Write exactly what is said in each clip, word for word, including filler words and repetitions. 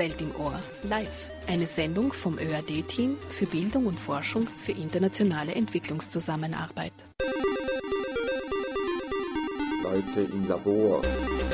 Welt im Ohr live. Eine Sendung vom Ö A D-Team für Bildung und Forschung für internationale Entwicklungszusammenarbeit. Leute im Labor.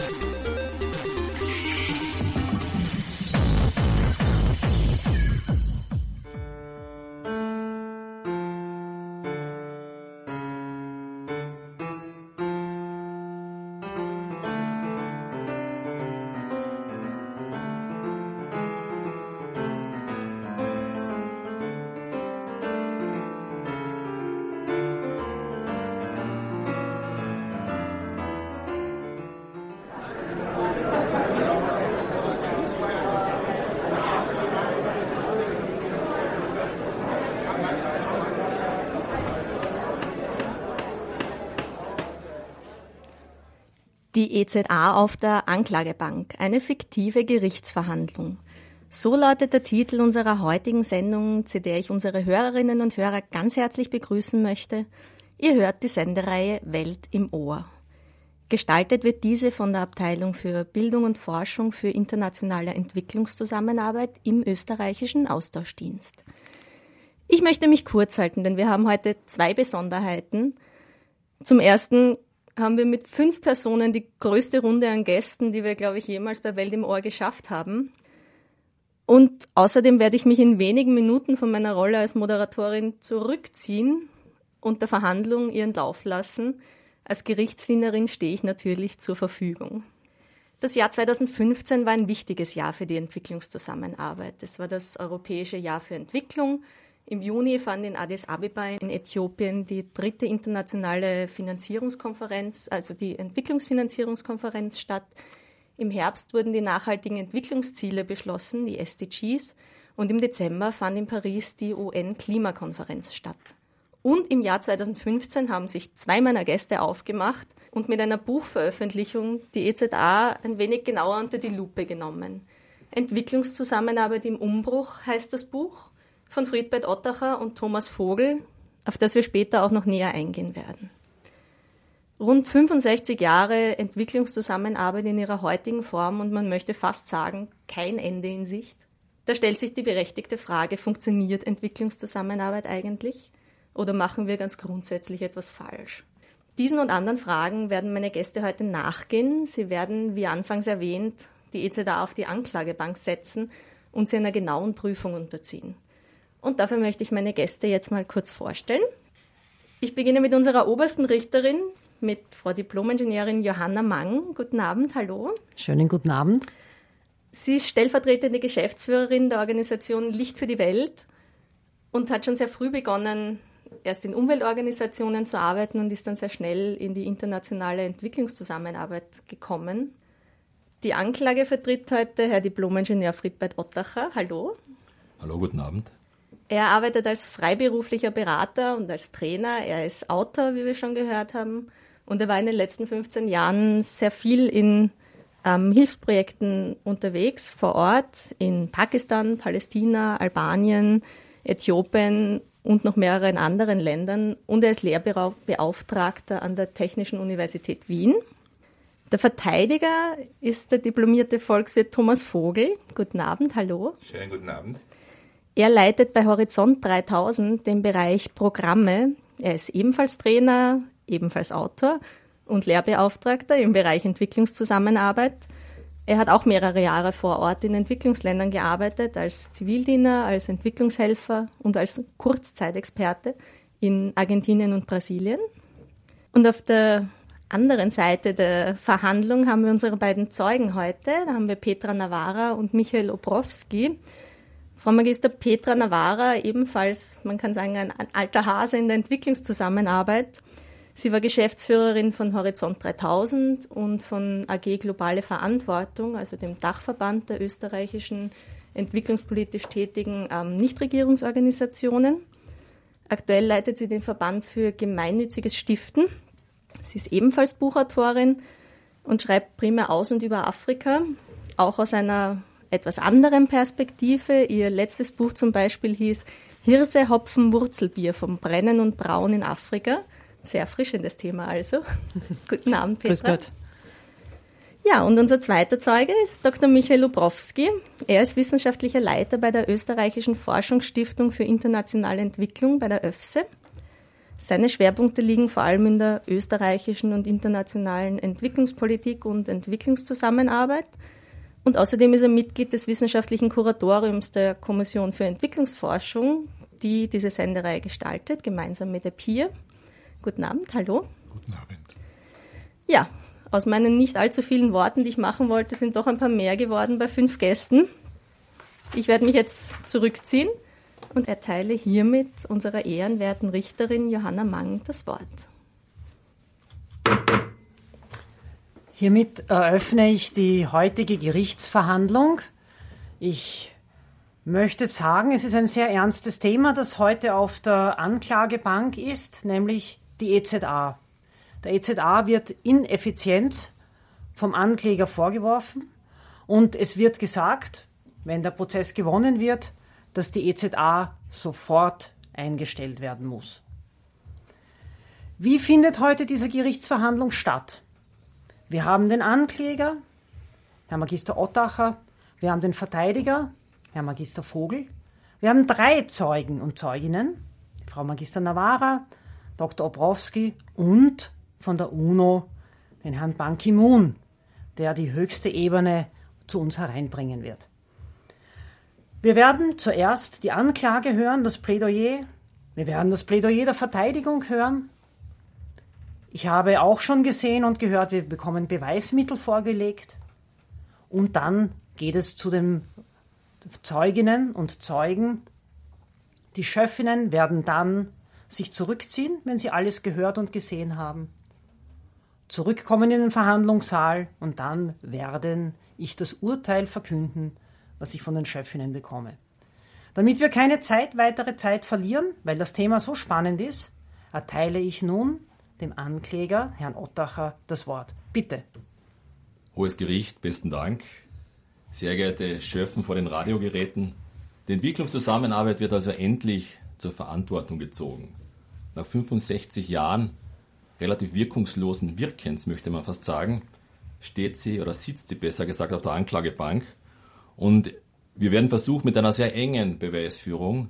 Die E Z A auf der Anklagebank, eine fiktive Gerichtsverhandlung. So lautet der Titel unserer heutigen Sendung, zu der ich unsere Hörerinnen und Hörer ganz herzlich begrüßen möchte. Ihr hört die Sendereihe Welt im Ohr. Gestaltet wird diese von der Abteilung für Bildung und Forschung für internationale Entwicklungszusammenarbeit im österreichischen Austauschdienst. Ich möchte mich kurz halten, denn wir haben heute zwei Besonderheiten. Zum ersten haben wir mit fünf Personen die größte Runde an Gästen, die wir, glaube ich, jemals bei Welt im Ohr geschafft haben. Und außerdem werde ich mich in wenigen Minuten von meiner Rolle als Moderatorin zurückziehen und der Verhandlung ihren Lauf lassen. Als Gerichtsdienerin stehe ich natürlich zur Verfügung. Das Jahr zweitausendfünfzehn war ein wichtiges Jahr für die Entwicklungszusammenarbeit. Es war das Europäische Jahr für Entwicklung. Im Juni fand in Addis Abeba in Äthiopien die dritte internationale Finanzierungskonferenz, also die Entwicklungsfinanzierungskonferenz statt. Im Herbst wurden die nachhaltigen Entwicklungsziele beschlossen, die S D Gs, und im Dezember fand in Paris die U N-Klimakonferenz statt. Und im Jahr zweitausendfünfzehn haben sich zwei meiner Gäste aufgemacht und mit einer Buchveröffentlichung die E Z A ein wenig genauer unter die Lupe genommen. Entwicklungszusammenarbeit im Umbruch heißt das Buch, von Friedbert Ottacher und Thomas Vogel, auf das wir später auch noch näher eingehen werden. Rund fünfundsechzig Jahre Entwicklungszusammenarbeit in ihrer heutigen Form und man möchte fast sagen, kein Ende in Sicht. Da stellt sich die berechtigte Frage, funktioniert Entwicklungszusammenarbeit eigentlich oder machen wir ganz grundsätzlich etwas falsch? Diesen und anderen Fragen werden meine Gäste heute nachgehen. Sie werden, wie anfangs erwähnt, die E Z A auf die Anklagebank setzen und sie einer genauen Prüfung unterziehen. Und dafür möchte ich meine Gäste jetzt mal kurz vorstellen. Ich beginne mit unserer obersten Richterin, mit Frau Diplom-Ingenieurin Johanna Mang. Guten Abend, hallo. Schönen guten Abend. Sie ist stellvertretende Geschäftsführerin der Organisation Licht für die Welt und hat schon sehr früh begonnen, erst in Umweltorganisationen zu arbeiten und ist dann sehr schnell in die internationale Entwicklungszusammenarbeit gekommen. Die Anklage vertritt heute Herr Diplom-Ingenieur Friedbert Ottacher. Hallo. Hallo, guten Abend. Er arbeitet als freiberuflicher Berater und als Trainer. Er ist Autor, wie wir schon gehört haben. Und er war in den letzten fünfzehn Jahren sehr viel in ähm, Hilfsprojekten unterwegs, vor Ort, in Pakistan, Palästina, Albanien, Äthiopien und noch mehreren anderen Ländern. Und er ist Lehrbeauftragter an der Technischen Universität Wien. Der Verteidiger ist der diplomierte Volkswirt Thomas Vogel. Guten Abend, hallo. Schönen guten Abend. Er leitet bei Horizont dreitausend den Bereich Programme. Er ist ebenfalls Trainer, ebenfalls Autor und Lehrbeauftragter im Bereich Entwicklungszusammenarbeit. Er hat auch mehrere Jahre vor Ort in Entwicklungsländern gearbeitet, als Zivildiener, als Entwicklungshelfer und als Kurzzeitexperte in Argentinien und Brasilien. Und auf der anderen Seite der Verhandlung haben wir unsere beiden Zeugen heute. Da haben wir Petra Navarra und Michael Obrowski. Frau Magister Petra Navarra, ebenfalls, man kann sagen, ein alter Hase in der Entwicklungszusammenarbeit. Sie war Geschäftsführerin von Horizont dreitausend und von A G Globale Verantwortung, also dem Dachverband der österreichischen entwicklungspolitisch tätigen ähm, Nichtregierungsorganisationen. Aktuell leitet sie den Verband für gemeinnütziges Stiften. Sie ist ebenfalls Buchautorin und schreibt primär aus und über Afrika, auch aus einer etwas anderen Perspektive. Ihr letztes Buch zum Beispiel hieß Hirse, Hopfen, Wurzelbier vom Brennen und Brauen in Afrika. Sehr erfrischendes Thema also. Guten Abend, Petra. Grüß Gott. Ja, und unser zweiter Zeuge ist Doktor Michael Lubrowski. Er ist wissenschaftlicher Leiter bei der Österreichischen Forschungsstiftung für internationale Entwicklung, bei der ÖFSE. Seine Schwerpunkte liegen vor allem in der österreichischen und internationalen Entwicklungspolitik und Entwicklungszusammenarbeit. Und außerdem ist er Mitglied des wissenschaftlichen Kuratoriums der Kommission für Entwicklungsforschung, die diese Sendereihe gestaltet, gemeinsam mit der P I R. Guten Abend, hallo. Guten Abend. Ja, aus meinen nicht allzu vielen Worten, die ich machen wollte, sind doch ein paar mehr geworden bei fünf Gästen. Ich werde mich jetzt zurückziehen und erteile hiermit unserer ehrenwerten Richterin Johanna Mang das Wort. Hiermit eröffne ich die heutige Gerichtsverhandlung. Ich möchte sagen, es ist ein sehr ernstes Thema, das heute auf der Anklagebank ist, nämlich die E Z A. Der E Z A wird Ineffizienz vom Ankläger vorgeworfen und es wird gesagt, wenn der Prozess gewonnen wird, dass die E Z A sofort eingestellt werden muss. Wie findet heute diese Gerichtsverhandlung statt? Wir haben den Ankläger, Herr Magister Ottacher, wir haben den Verteidiger, Herr Magister Vogel, wir haben drei Zeugen und Zeuginnen, Frau Magister Navarra, Doktor Obrowski und von der UNO den Herrn Ban Ki-moon, der die höchste Ebene zu uns hereinbringen wird. Wir werden zuerst die Anklage hören, das Plädoyer. Wir werden das Plädoyer der Verteidigung hören. Ich habe auch schon gesehen und gehört, wir bekommen Beweismittel vorgelegt. Und dann geht es zu den Zeuginnen und Zeugen. Die Schöffinnen werden dann sich zurückziehen, wenn sie alles gehört und gesehen haben. Zurückkommen in den Verhandlungssaal und dann werde ich das Urteil verkünden, was ich von den Schöffinnen bekomme. Damit wir keine Zeit, weitere Zeit verlieren, weil das Thema so spannend ist, erteile ich nun dem Ankläger, Herrn Ottacher, das Wort. Bitte. Hohes Gericht, besten Dank. Sehr geehrte Schöffen vor den Radiogeräten, die Entwicklungszusammenarbeit wird also endlich zur Verantwortung gezogen. Nach fünfundsechzig Jahren relativ wirkungslosen Wirkens, möchte man fast sagen, steht sie oder sitzt sie besser gesagt auf der Anklagebank. Und wir werden versuchen, mit einer sehr engen Beweisführung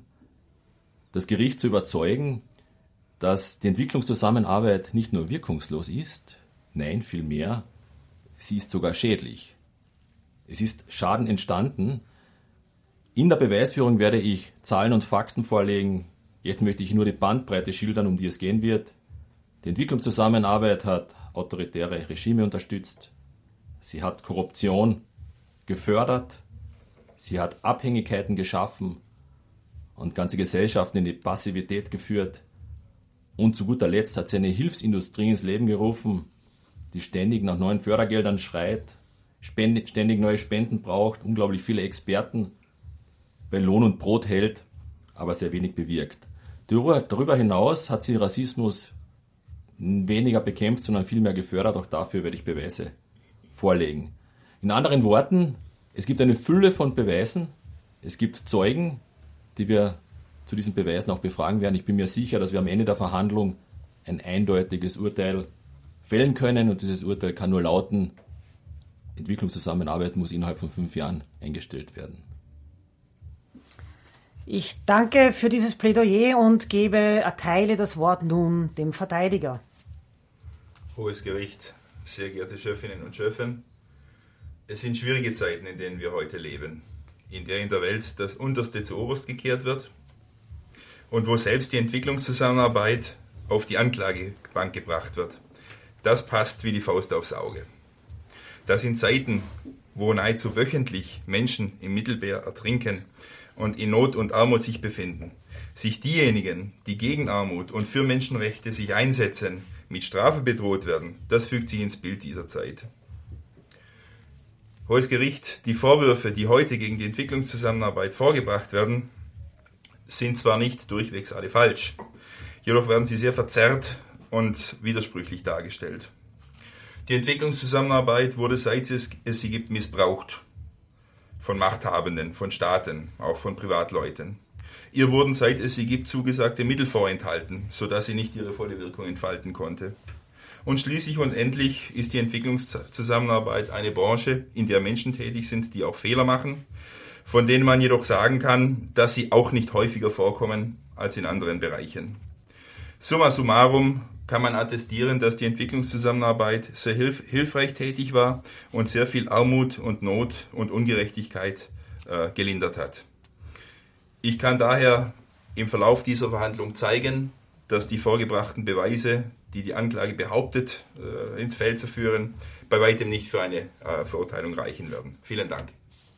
das Gericht zu überzeugen, dass die Entwicklungszusammenarbeit nicht nur wirkungslos ist, nein, vielmehr, sie ist sogar schädlich. Es ist Schaden entstanden. In der Beweisführung werde ich Zahlen und Fakten vorlegen. Jetzt möchte ich nur die Bandbreite schildern, um die es gehen wird. Die Entwicklungszusammenarbeit hat autoritäre Regime unterstützt. Sie hat Korruption gefördert. Sie hat Abhängigkeiten geschaffen und ganze Gesellschaften in die Passivität geführt. Und zu guter Letzt hat sie eine Hilfsindustrie ins Leben gerufen, die ständig nach neuen Fördergeldern schreit, ständig neue Spenden braucht, unglaublich viele Experten bei Lohn und Brot hält, aber sehr wenig bewirkt. Darüber hinaus hat sie Rassismus weniger bekämpft, sondern vielmehr gefördert. Auch dafür werde ich Beweise vorlegen. In anderen Worten, es gibt eine Fülle von Beweisen. Es gibt Zeugen, die wir zu diesen Beweisen auch befragen werden. Ich bin mir sicher, dass wir am Ende der Verhandlung ein eindeutiges Urteil fällen können. Und dieses Urteil kann nur lauten, Entwicklungszusammenarbeit muss innerhalb von fünf Jahren eingestellt werden. Ich danke für dieses Plädoyer und gebe, erteile das Wort nun dem Verteidiger. Hohes Gericht, sehr geehrte Schöffinnen und Schöffen, es sind schwierige Zeiten, in denen wir heute leben, in der in der Welt das Unterste zu Oberst gekehrt wird und wo selbst die Entwicklungszusammenarbeit auf die Anklagebank gebracht wird. Das passt wie die Faust aufs Auge. Das sind Zeiten, wo nahezu wöchentlich Menschen im Mittelmeer ertrinken und in Not und Armut sich befinden, sich diejenigen, die gegen Armut und für Menschenrechte sich einsetzen, mit Strafe bedroht werden, das fügt sich ins Bild dieser Zeit. Hohes Gericht, die Vorwürfe, die heute gegen die Entwicklungszusammenarbeit vorgebracht werden, sind zwar nicht durchwegs alle falsch, jedoch werden sie sehr verzerrt und widersprüchlich dargestellt. Die Entwicklungszusammenarbeit wurde, seit es, es sie gibt, missbraucht. Von Machthabenden, von Staaten, auch von Privatleuten. Ihr wurden, seit es sie gibt, zugesagte Mittel vorenthalten, sodass sie nicht ihre volle Wirkung entfalten konnte. Und schließlich und endlich ist die Entwicklungszusammenarbeit eine Branche, in der Menschen tätig sind, die auch Fehler machen, von denen man jedoch sagen kann, dass sie auch nicht häufiger vorkommen als in anderen Bereichen. Summa summarum kann man attestieren, dass die Entwicklungszusammenarbeit sehr hilf- hilfreich tätig war und sehr viel Armut und Not und Ungerechtigkeit äh, gelindert hat. Ich kann daher im Verlauf dieser Verhandlung zeigen, dass die vorgebrachten Beweise, die die Anklage behauptet, äh, ins Feld zu führen, bei weitem nicht für eine äh, Verurteilung reichen werden. Vielen Dank.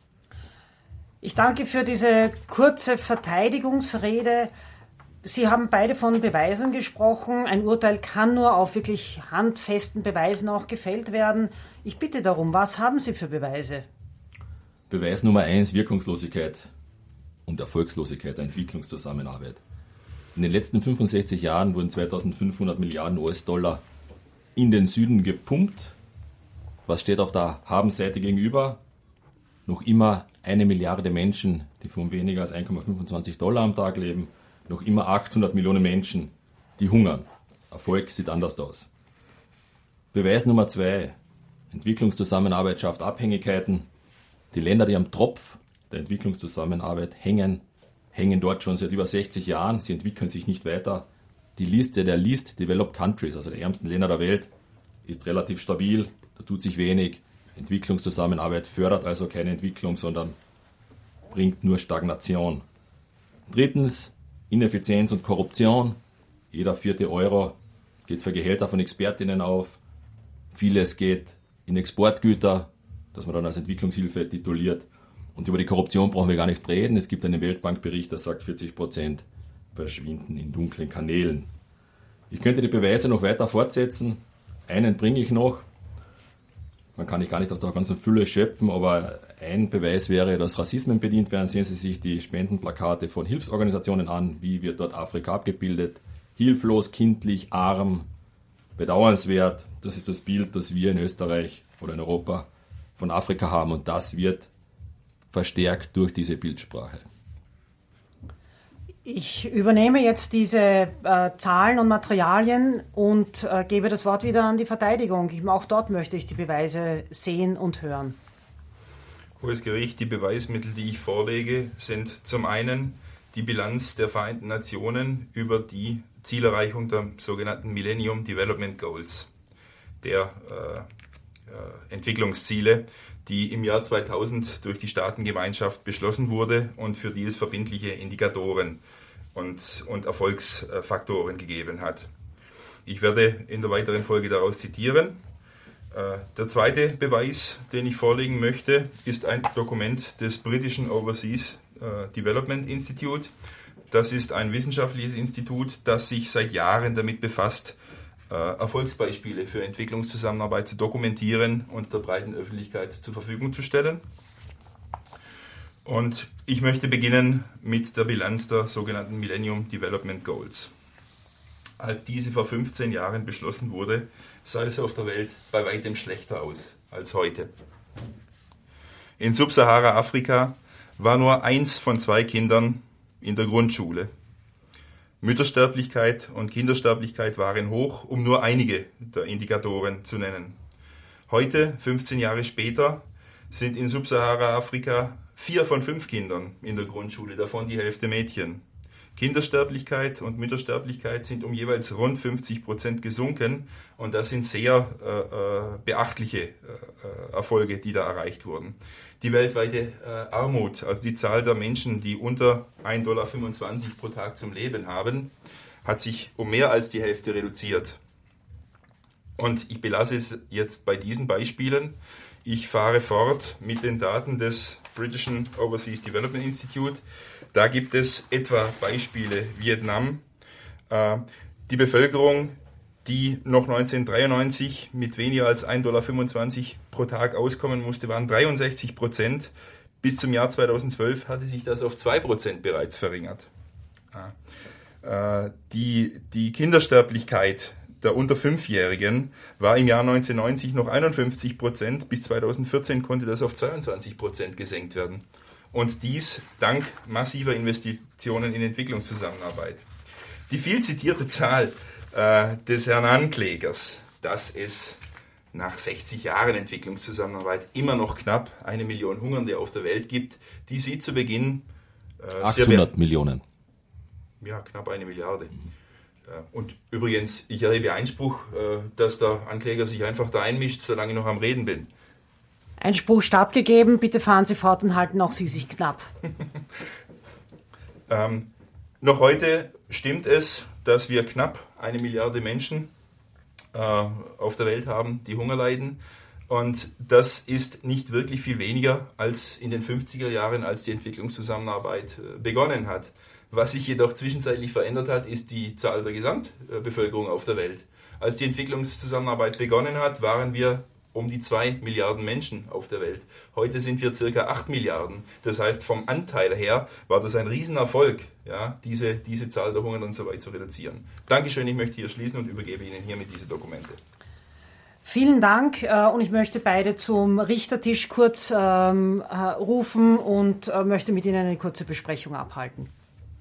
Ich danke für diese kurze Verteidigungsrede. Sie haben beide von Beweisen gesprochen. Ein Urteil kann nur auf wirklich handfesten Beweisen auch gefällt werden. Ich bitte darum, was haben Sie für Beweise? Beweis Nummer eins, Wirkungslosigkeit und Erfolgslosigkeit der Entwicklungszusammenarbeit. In den letzten fünfundsechzig Jahren wurden zweitausendfünfhundert Milliarden U S-Dollar in den Süden gepumpt. Was steht auf der Habenseite gegenüber? Noch immer eine Milliarde Menschen, die von weniger als eins Komma fünfundzwanzig Dollar am Tag leben. Noch immer achthundert Millionen Menschen, die hungern. Erfolg sieht anders aus. Beweis Nummer zwei. Entwicklungszusammenarbeit schafft Abhängigkeiten. Die Länder, die am Tropf der Entwicklungszusammenarbeit hängen, hängen dort schon seit über sechzig Jahren. Sie entwickeln sich nicht weiter. Die Liste der Least Developed Countries, also der ärmsten Länder der Welt, ist relativ stabil. Da tut sich wenig. Entwicklungszusammenarbeit fördert also keine Entwicklung, sondern bringt nur Stagnation. Drittens, Ineffizienz und Korruption. Jeder vierte Euro geht für Gehälter von Expertinnen auf. Vieles geht in Exportgüter, das man dann als Entwicklungshilfe tituliert. Und über die Korruption brauchen wir gar nicht reden. Es gibt einen Weltbankbericht, der sagt, vierzig Prozent verschwinden in dunklen Kanälen. Ich könnte die Beweise noch weiter fortsetzen. Einen bringe ich noch. Man kann nicht gar nicht aus der ganzen Fülle schöpfen, aber ein Beweis wäre, dass Rassismen bedient werden. Sehen Sie sich die Spendenplakate von Hilfsorganisationen an. Wie wird dort Afrika abgebildet? Hilflos, kindlich, arm, bedauernswert. Das ist das Bild, das wir in Österreich oder in Europa von Afrika haben. Und das wird verstärkt durch diese Bildsprache. Ich übernehme jetzt diese äh, Zahlen und Materialien und äh, gebe das Wort wieder an die Verteidigung. Ich, auch dort möchte ich die Beweise sehen und hören. Hohes Gericht, die Beweismittel, die ich vorlege, sind zum einen die Bilanz der Vereinten Nationen über die Zielerreichung der sogenannten Millennium Development Goals, der äh, äh, Entwicklungsziele, die im Jahr zweitausend durch die Staatengemeinschaft beschlossen wurde und für die es verbindliche Indikatoren und, und Erfolgsfaktoren gegeben hat. Ich werde in der weiteren Folge daraus zitieren. Der zweite Beweis, den ich vorlegen möchte, ist ein Dokument des britischen Overseas Development Institute. Das ist ein wissenschaftliches Institut, das sich seit Jahren damit befasst, Erfolgsbeispiele für Entwicklungszusammenarbeit zu dokumentieren und der breiten Öffentlichkeit zur Verfügung zu stellen. Und ich möchte beginnen mit der Bilanz der sogenannten Millennium Development Goals. Als diese vor fünfzehn Jahren beschlossen wurde, sah es auf der Welt bei weitem schlechter aus als heute. In Subsahara-Afrika war nur eins von zwei Kindern in der Grundschule. Müttersterblichkeit und Kindersterblichkeit waren hoch, um nur einige der Indikatoren zu nennen. Heute, fünfzehn Jahre später, sind in Subsahara-Afrika vier von fünf Kindern in der Grundschule, davon die Hälfte Mädchen. Kindersterblichkeit und Müttersterblichkeit sind um jeweils rund fünfzig Prozent gesunken und das sind sehr äh, beachtliche äh, Erfolge, die da erreicht wurden. Die weltweite äh, Armut, also die Zahl der Menschen, die unter ein Komma fünfundzwanzig Dollar pro Tag zum Leben haben, hat sich um mehr als die Hälfte reduziert. Und ich belasse es jetzt bei diesen Beispielen. Ich fahre fort mit den Daten des British Overseas Development Institute. Da gibt es etwa Beispiele Vietnam. Äh, die Bevölkerung, die noch neunzehnhundertdreiundneunzig mit weniger als ein Komma fünfundzwanzig Dollar pro Tag auskommen musste, waren dreiundsechzig Prozent. Bis zum Jahr zweitausendzwölf hatte sich das auf zwei Prozent bereits verringert. Äh, die, die Kindersterblichkeit der unter Fünfjährigen war im Jahr neunzehnhundertneunzig noch einundfünfzig Prozent, bis zweitausendvierzehn konnte das auf zweiundzwanzig Prozent gesenkt werden. Und dies dank massiver Investitionen in Entwicklungszusammenarbeit. Die viel zitierte Zahl äh, des Herrn Anklägers, dass es nach sechzig Jahren Entwicklungszusammenarbeit immer noch knapp eine Million Hungernde auf der Welt gibt, die Sie zu Beginn äh, achthundert Millionen. Ja, knapp eine Milliarde. Mhm. Und übrigens, ich erhebe Einspruch, dass der Ankläger sich einfach da einmischt, solange ich noch am Reden bin. Einspruch stattgegeben, bitte fahren Sie fort und halten auch Sie sich knapp. ähm, noch heute stimmt es, dass wir knapp eine Milliarde Menschen äh, auf der Welt haben, die Hunger leiden. Und das ist nicht wirklich viel weniger als in den fünfziger Jahren, als die Entwicklungszusammenarbeit äh, begonnen hat. Was sich jedoch zwischenzeitlich verändert hat, ist die Zahl der Gesamtbevölkerung auf der Welt. Als die Entwicklungszusammenarbeit begonnen hat, waren wir um die zwei Milliarden Menschen auf der Welt. Heute sind wir circa acht Milliarden. Das heißt, vom Anteil her war das ein Riesenerfolg, ja, diese, diese Zahl der Hungernden so weit zu reduzieren. Dankeschön, ich möchte hier schließen und übergebe Ihnen hiermit diese Dokumente. Vielen Dank äh, und ich möchte beide zum Richtertisch kurz ähm, äh, rufen und äh, möchte mit Ihnen eine kurze Besprechung abhalten.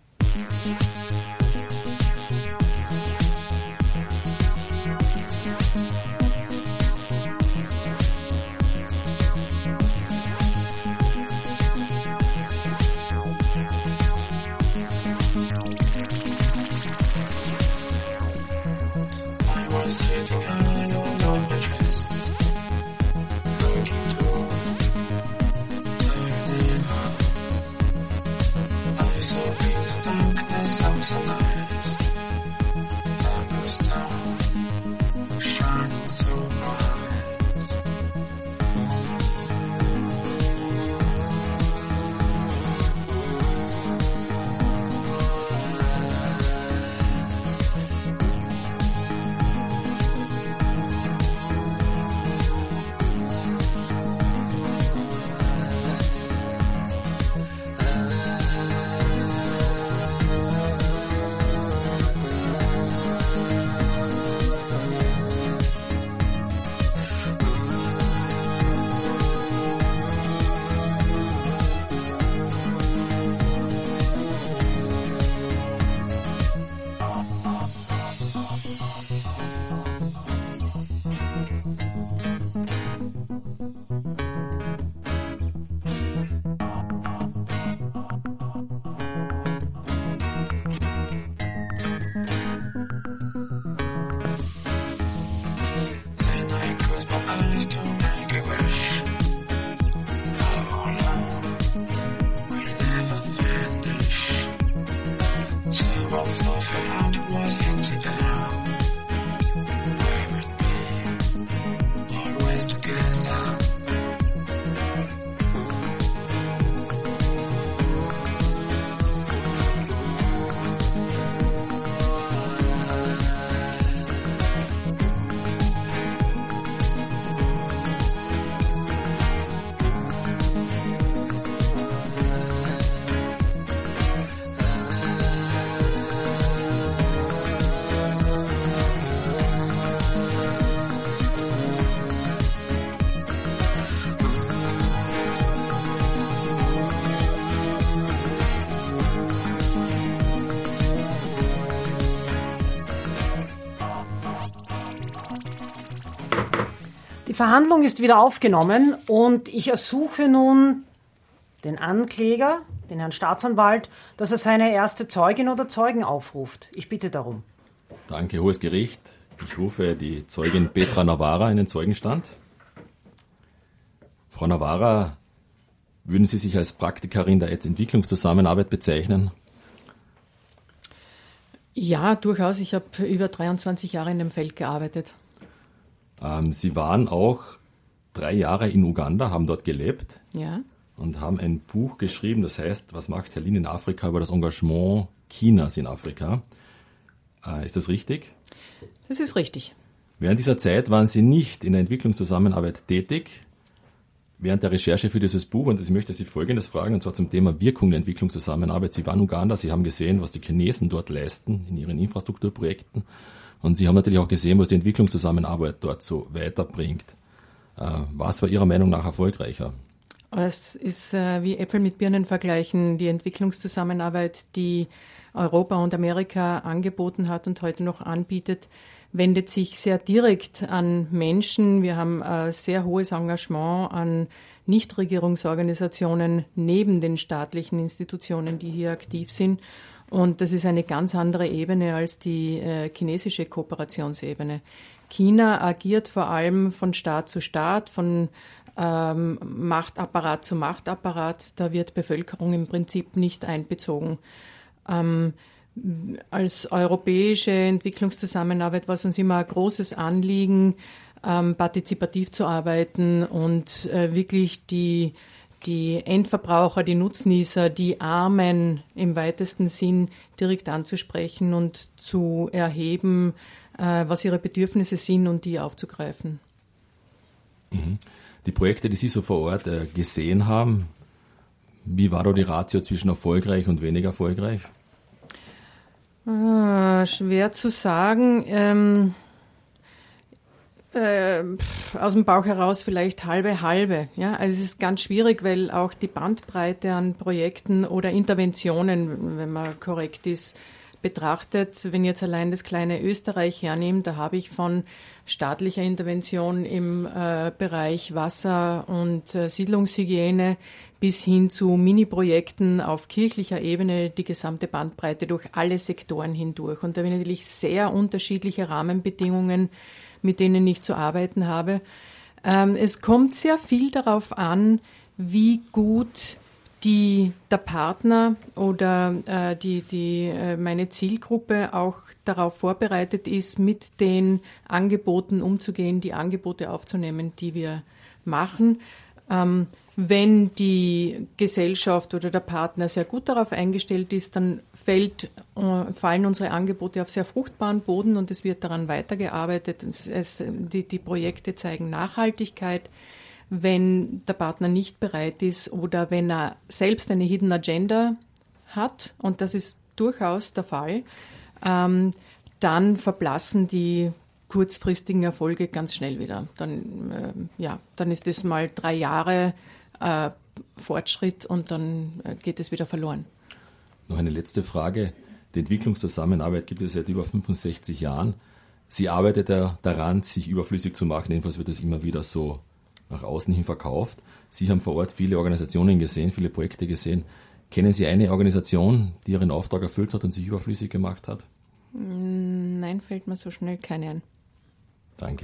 Die Verhandlung ist wieder aufgenommen und ich ersuche nun den Ankläger, den Herrn Staatsanwalt, dass er seine erste Zeugin oder Zeugen aufruft. Ich bitte darum. Danke, Hohes Gericht. Ich rufe die Zeugin Petra Navarra in den Zeugenstand. Frau Navarra, würden Sie sich als Praktikerin der Entwicklungszusammenarbeit bezeichnen? Ja, durchaus. Ich habe über dreiundzwanzig Jahre in dem Feld gearbeitet. Ähm, Sie waren auch drei Jahre in Uganda, haben dort gelebt. Ja. Und haben ein Buch geschrieben, das heißt, was macht Herr Lin in Afrika, über das Engagement Chinas in Afrika. Äh, ist das richtig? Das ist richtig. Während dieser Zeit waren Sie nicht in der Entwicklungszusammenarbeit tätig. Während der Recherche für dieses Buch, und ich möchte Sie Folgendes fragen, und zwar zum Thema Wirkung der Entwicklungszusammenarbeit. Sie waren in Uganda, Sie haben gesehen, was die Chinesen dort leisten in ihren Infrastrukturprojekten. Und Sie haben natürlich auch gesehen, was die Entwicklungszusammenarbeit dort so weiterbringt. Äh, was war Ihrer Meinung nach erfolgreicher? Es ist äh, wie Äpfel mit Birnen vergleichen. Die Entwicklungszusammenarbeit, die Europa und Amerika angeboten hat und heute noch anbietet, wendet sich sehr direkt an Menschen. Wir haben ein sehr hohes Engagement an Nichtregierungsorganisationen neben den staatlichen Institutionen, die hier aktiv sind. Und das ist eine ganz andere Ebene als die äh, chinesische Kooperationsebene. China agiert vor allem von Staat zu Staat, von ähm, Machtapparat zu Machtapparat. Da wird Bevölkerung im Prinzip nicht einbezogen. Ähm, als europäische Entwicklungszusammenarbeit war es uns immer ein großes Anliegen, ähm, partizipativ zu arbeiten und äh, wirklich die die Endverbraucher, die Nutznießer, die Armen im weitesten Sinn direkt anzusprechen und zu erheben, äh, was ihre Bedürfnisse sind und die aufzugreifen. Die Projekte, die Sie so vor Ort äh, gesehen haben, wie war da die Ratio zwischen erfolgreich und weniger erfolgreich? Ah, schwer zu sagen. Ähm, Äh, aus dem Bauch heraus vielleicht halbe, halbe. Ja? Also es ist ganz schwierig, weil auch die Bandbreite an Projekten oder Interventionen, wenn man korrekt ist, betrachtet. Wenn ich jetzt allein das kleine Österreich hernehme, da habe ich von staatlicher Intervention im äh, Bereich Wasser und äh, Siedlungshygiene bis hin zu Mini-Projekten auf kirchlicher Ebene die gesamte Bandbreite durch alle Sektoren hindurch. Und da habe ich natürlich sehr unterschiedliche Rahmenbedingungen, mit denen ich zu arbeiten habe. Ähm, es kommt sehr viel darauf an, wie gut die, der Partner oder äh, die, die, äh, meine Zielgruppe auch darauf vorbereitet ist, mit den Angeboten umzugehen, die Angebote aufzunehmen, die wir machen. Ähm, Wenn die Gesellschaft oder der Partner sehr gut darauf eingestellt ist, dann fällt, äh, fallen unsere Angebote auf sehr fruchtbaren Boden und es wird daran weitergearbeitet. Es, es, die, die Projekte zeigen Nachhaltigkeit. Wenn der Partner nicht bereit ist oder wenn er selbst eine Hidden Agenda hat, und das ist durchaus der Fall, ähm, dann verblassen die kurzfristigen Erfolge ganz schnell wieder. Dann, äh, ja, dann ist das mal drei Jahre Äh, Fortschritt und dann äh, geht es wieder verloren. Noch eine letzte Frage. Die Entwicklungszusammenarbeit gibt es seit über fünfundsechzig Jahren. Sie arbeitet ja daran, sich überflüssig zu machen. Jedenfalls wird das immer wieder so nach außen hin verkauft. Sie haben vor Ort viele Organisationen gesehen, viele Projekte gesehen. Kennen Sie eine Organisation, die ihren Auftrag erfüllt hat und sich überflüssig gemacht hat? Nein, fällt mir so schnell keine ein. Danke.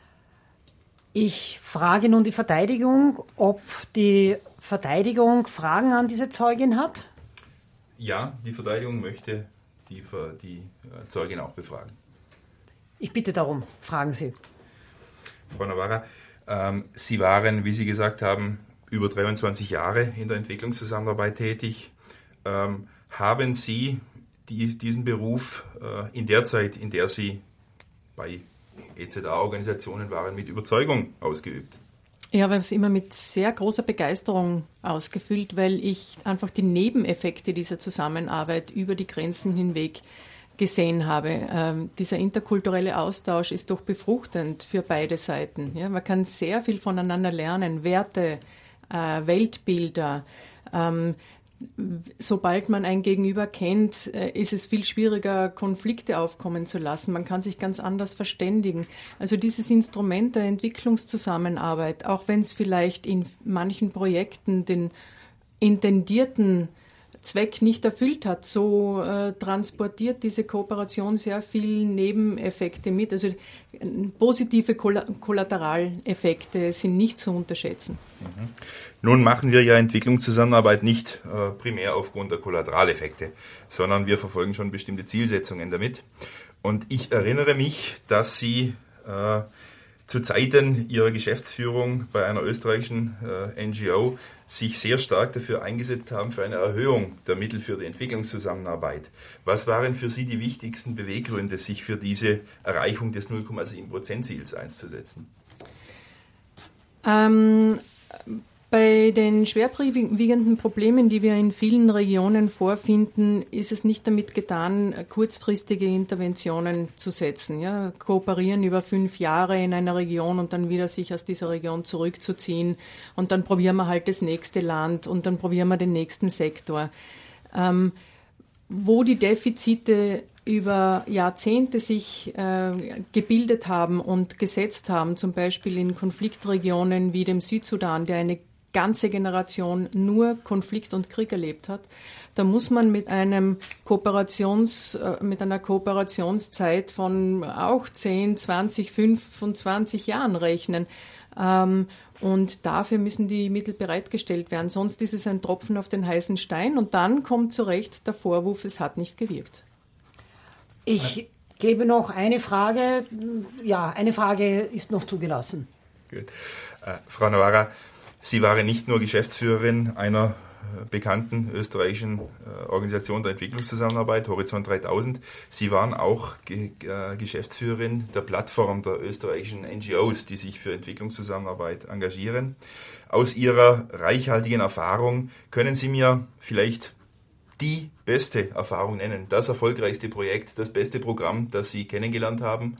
Ich frage nun die Verteidigung, ob die Verteidigung Fragen an diese Zeugin hat. Ja, die Verteidigung möchte die, die Zeugin auch befragen. Ich bitte darum, fragen Sie. Frau Navarra, ähm, Sie waren, wie Sie gesagt haben, über dreiundzwanzig Jahre in der Entwicklungszusammenarbeit tätig. Ähm, haben Sie die, diesen Beruf äh, in der Zeit, in der Sie bei E Z A-Organisationen waren, mit Überzeugung ausgeübt? Ich habe es immer mit sehr großer Begeisterung ausgefüllt, weil ich einfach die Nebeneffekte dieser Zusammenarbeit über die Grenzen hinweg gesehen habe. Ähm, dieser interkulturelle Austausch ist doch befruchtend für beide Seiten. Ja, man kann sehr viel voneinander lernen, Werte, äh, Weltbilder. Ähm, Sobald man ein Gegenüber kennt, ist es viel schwieriger, Konflikte aufkommen zu lassen. Man kann sich ganz anders verständigen. Also dieses Instrument der Entwicklungszusammenarbeit, auch wenn es vielleicht in manchen Projekten den intendierten Zweck nicht erfüllt hat, so äh, transportiert diese Kooperation sehr viel Nebeneffekte mit. Also äh, positive Koll- Kollateraleffekte sind nicht zu unterschätzen. Mhm. Nun machen wir ja Entwicklungszusammenarbeit nicht äh, primär aufgrund der Kollateraleffekte, sondern wir verfolgen schon bestimmte Zielsetzungen damit. Und ich erinnere mich, dass Sie äh, zu Zeiten Ihrer Geschäftsführung bei einer österreichischen äh, N G O sich sehr stark dafür eingesetzt haben, für eine Erhöhung der Mittel für die Entwicklungszusammenarbeit. Was waren für Sie die wichtigsten Beweggründe, sich für diese Erreichung des null Komma sieben Prozent Ziels einzusetzen? Ähm, bei den schwerwiegenden Problemen, die wir in vielen Regionen vorfinden, ist es nicht damit getan, kurzfristige Interventionen zu setzen. Ja, kooperieren über fünf Jahre in einer Region und dann wieder sich aus dieser Region zurückzuziehen und dann probieren wir halt das nächste Land und dann probieren wir den nächsten Sektor. Ähm, wo die Defizite über Jahrzehnte sich äh, gebildet haben und gesetzt haben, zum Beispiel in Konfliktregionen wie dem Südsudan, der eine ganze Generation nur Konflikt und Krieg erlebt hat, da muss man mit einem Kooperations, äh, mit einer Kooperationszeit von auch zehn, zwanzig, fünfundzwanzig Jahren rechnen. Ähm, und dafür müssen die Mittel bereitgestellt werden. Sonst ist es ein Tropfen auf den heißen Stein und dann kommt zu Recht der Vorwurf, es hat nicht gewirkt. Ich gebe noch eine Frage. Ja, eine Frage ist noch zugelassen. Gut. Äh, Frau Navarra, Sie waren nicht nur Geschäftsführerin einer äh, bekannten österreichischen äh, Organisation der Entwicklungszusammenarbeit, Horizont dreitausend. Sie waren auch Ge- äh, Geschäftsführerin der Plattform der österreichischen N G Os, die sich für Entwicklungszusammenarbeit engagieren. Aus Ihrer reichhaltigen Erfahrung können Sie mir vielleicht die beste Erfahrung nennen, das erfolgreichste Projekt, das beste Programm, das Sie kennengelernt haben?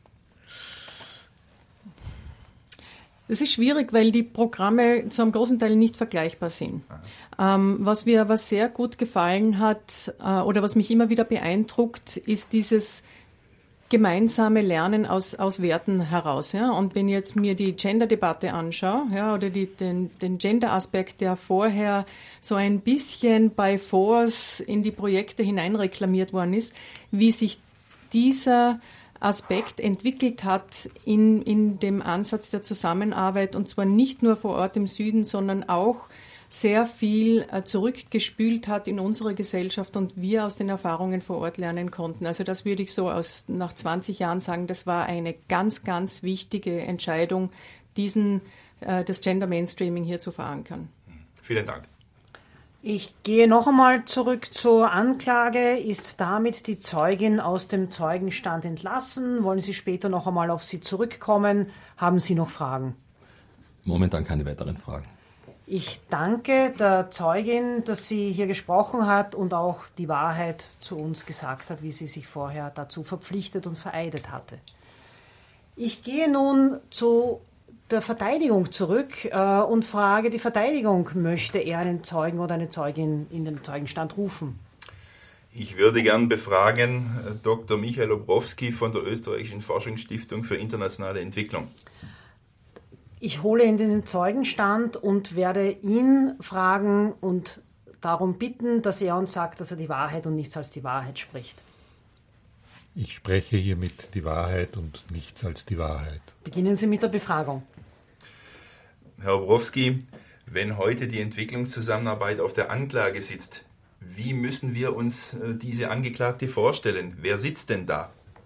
Das ist schwierig, weil die Programme zu einem großen Teil nicht vergleichbar sind. Ähm, was mir was sehr gut gefallen hat äh, oder was mich immer wieder beeindruckt, ist dieses gemeinsame Lernen aus, aus Werten heraus. Ja? Und wenn ich jetzt mir die Gender-Debatte anschaue, ja, oder die, den, den Gender-Aspekt, der vorher so ein bisschen bei Force in die Projekte hineinreklamiert worden ist, wie sich dieser Aspekt entwickelt hat in, in dem Ansatz der Zusammenarbeit, und zwar nicht nur vor Ort im Süden, sondern auch sehr viel äh, zurückgespült hat in unsere Gesellschaft und wir aus den Erfahrungen vor Ort lernen konnten. Also das würde ich so aus nach zwanzig Jahren sagen, das war eine ganz, ganz wichtige Entscheidung, diesen, äh, das Gender Mainstreaming hier zu verankern. Vielen Dank. Ich gehe noch einmal zurück zur Anklage. Ist damit die Zeugin aus dem Zeugenstand entlassen? Wollen Sie später noch einmal auf sie zurückkommen? Haben Sie noch Fragen? Momentan keine weiteren Fragen. Ich danke der Zeugin, dass sie hier gesprochen hat und auch die Wahrheit zu uns gesagt hat, wie sie sich vorher dazu verpflichtet und vereidet hatte. Ich gehe nun zu der Verteidigung zurück äh, und frage die Verteidigung, möchte er einen Zeugen oder eine Zeugin in den Zeugenstand rufen? Ich würde gern befragen äh, Doktor Michael Obrowski von der Österreichischen Forschungsstiftung für internationale Entwicklung. Ich hole ihn in den Zeugenstand und werde ihn fragen und darum bitten, dass er uns sagt, dass er die Wahrheit und nichts als die Wahrheit spricht. Ich spreche hiermit die Wahrheit und nichts als die Wahrheit. Beginnen Sie mit der Befragung. Herr Obrowski, wenn heute die Entwicklungszusammenarbeit auf der Anklage sitzt, wie müssen wir uns äh, diese Angeklagte vorstellen? Wer sitzt denn da?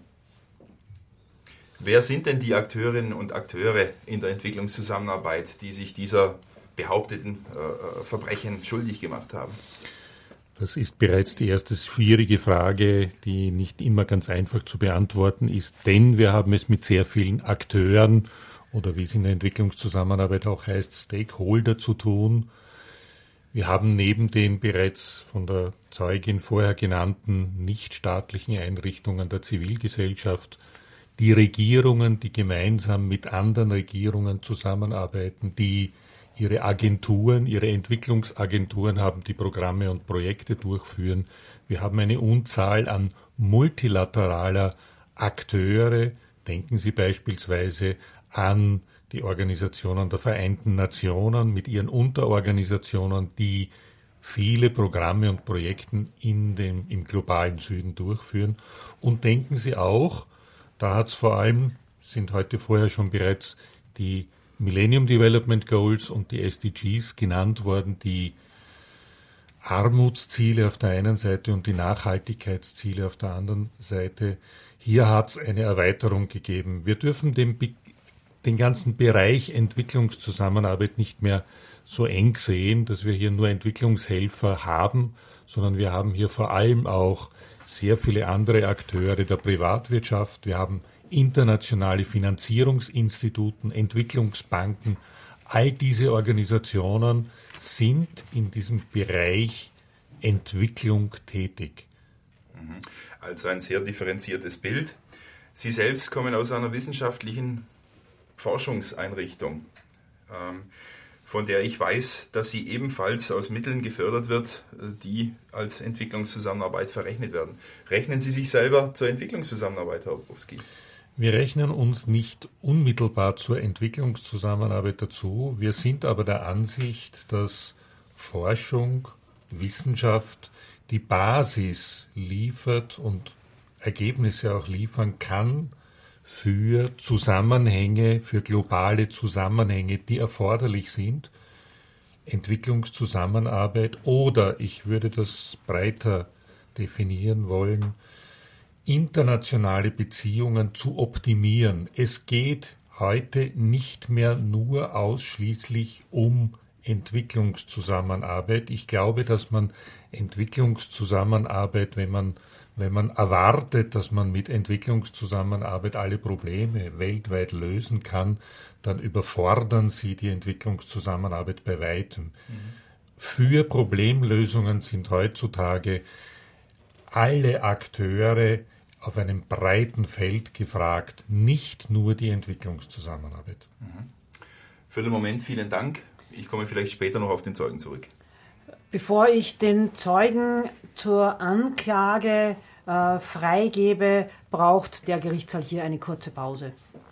Wer sind denn die Akteurinnen und Akteure in der Entwicklungszusammenarbeit, die sich dieser behaupteten äh, Verbrechen schuldig gemacht haben? Das ist bereits die erste schwierige Frage, die nicht immer ganz einfach zu beantworten ist, denn wir haben es mit sehr vielen Akteuren oder wie es in der Entwicklungszusammenarbeit auch heißt, Stakeholder zu tun. Wir haben neben den bereits von der Zeugin vorher genannten nichtstaatlichen Einrichtungen der Zivilgesellschaft die Regierungen, die gemeinsam mit anderen Regierungen zusammenarbeiten, die ihre Agenturen, ihre Entwicklungsagenturen haben, die Programme und Projekte durchführen. Wir haben eine Unzahl an multilateraler Akteure. Denken Sie beispielsweise an die Organisationen der Vereinten Nationen mit ihren Unterorganisationen, die viele Programme und Projekte in dem, im globalen Süden durchführen. Und denken Sie auch, da hat es vor allem, sind heute vorher schon bereits die Millennium Development Goals und die S D Gs genannt worden, die Armutsziele auf der einen Seite und die Nachhaltigkeitsziele auf der anderen Seite. Hier hat es eine Erweiterung gegeben. Wir dürfen den, den ganzen Bereich Entwicklungszusammenarbeit nicht mehr so eng sehen, dass wir hier nur Entwicklungshelfer haben, sondern wir haben hier vor allem auch sehr viele andere Akteure der Privatwirtschaft. Wir haben internationale Finanzierungsinstituten, Entwicklungsbanken. All diese Organisationen sind in diesem Bereich Entwicklung tätig. Also ein sehr differenziertes Bild. Sie selbst kommen aus einer wissenschaftlichen Forschungseinrichtung. von der ich weiß, dass sie ebenfalls aus Mitteln gefördert wird, die als Entwicklungszusammenarbeit verrechnet werden. Rechnen Sie sich selber zur Entwicklungszusammenarbeit, Herr Obrowski? Wir rechnen uns nicht unmittelbar zur Entwicklungszusammenarbeit dazu. Wir sind aber der Ansicht, dass Forschung, Wissenschaft die Basis liefert und Ergebnisse auch liefern kann für Zusammenhänge, für globale Zusammenhänge, die erforderlich sind, Entwicklungszusammenarbeit oder, ich würde das breiter definieren wollen, internationale Beziehungen zu optimieren. Es geht heute nicht mehr nur ausschließlich um Entwicklungszusammenarbeit. Ich glaube, dass man Entwicklungszusammenarbeit, wenn man Wenn man erwartet, dass man mit Entwicklungszusammenarbeit alle Probleme weltweit lösen kann, dann überfordern sie die Entwicklungszusammenarbeit bei weitem. Mhm. Für Problemlösungen sind heutzutage alle Akteure auf einem breiten Feld gefragt, nicht nur die Entwicklungszusammenarbeit. Mhm. Für den Moment vielen Dank. Ich komme vielleicht später noch auf den Zeugen zurück. Bevor ich den Zeugen zur Anklage äh, freigebe, braucht der Gerichtssaal hier eine kurze Pause.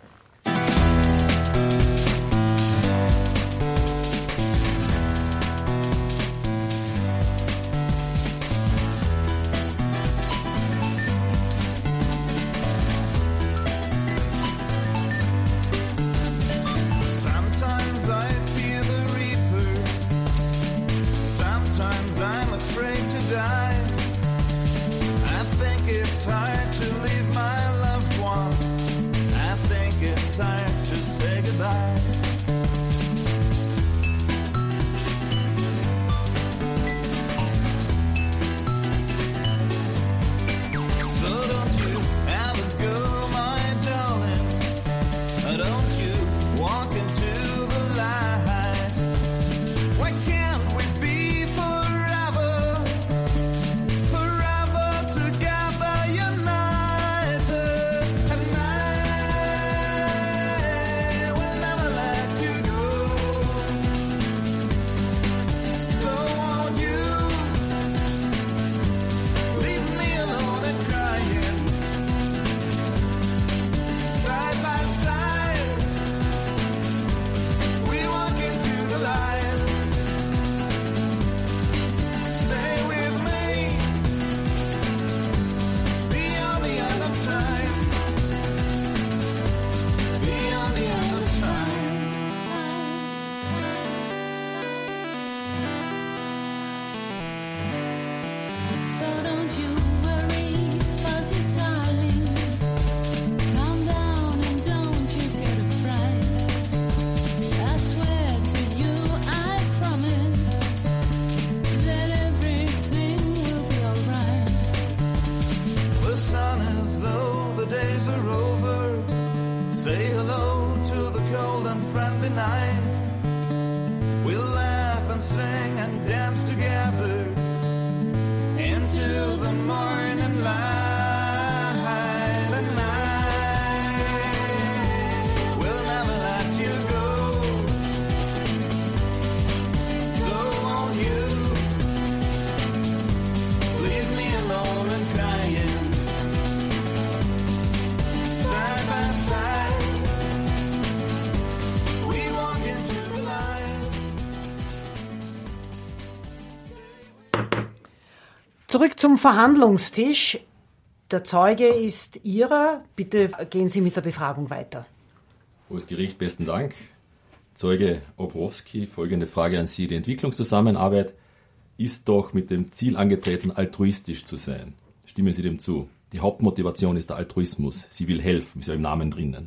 Zurück zum Verhandlungstisch. Der Zeuge ist Ihrer. Bitte gehen Sie mit der Befragung weiter. Hohes Gericht, besten Dank. Zeuge Obrowski, folgende Frage an Sie. Die Entwicklungszusammenarbeit ist doch mit dem Ziel angetreten, altruistisch zu sein. Stimmen Sie dem zu? Die Hauptmotivation ist der Altruismus. Sie will helfen, ist ja im Namen drinnen.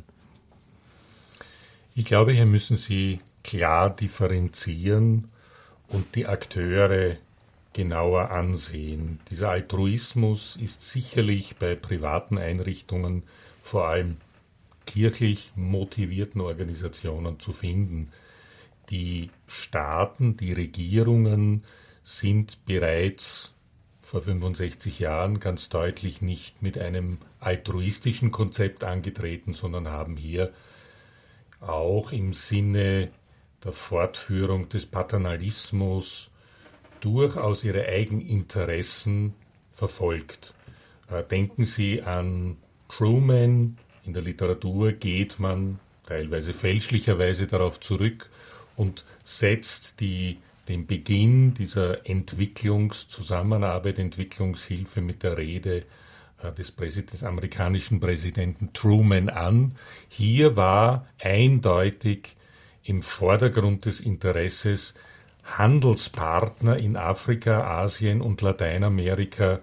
Ich glaube, hier müssen Sie klar differenzieren und die Akteure genauer ansehen. Dieser Altruismus ist sicherlich bei privaten Einrichtungen, vor allem kirchlich motivierten Organisationen zu finden. Die Staaten, die Regierungen sind bereits vor fünfundsechzig Jahren ganz deutlich nicht mit einem altruistischen Konzept angetreten, sondern haben hier auch im Sinne der Fortführung des Paternalismus durchaus ihre Eigeninteressen verfolgt. Denken Sie an Truman. In der Literatur geht man teilweise fälschlicherweise darauf zurück und setzt die, den Beginn dieser Entwicklungszusammenarbeit, Entwicklungshilfe mit der Rede äh, des, Präsid- des amerikanischen Präsidenten Truman an. Hier war eindeutig im Vordergrund des Interesses, Handelspartner in Afrika, Asien und Lateinamerika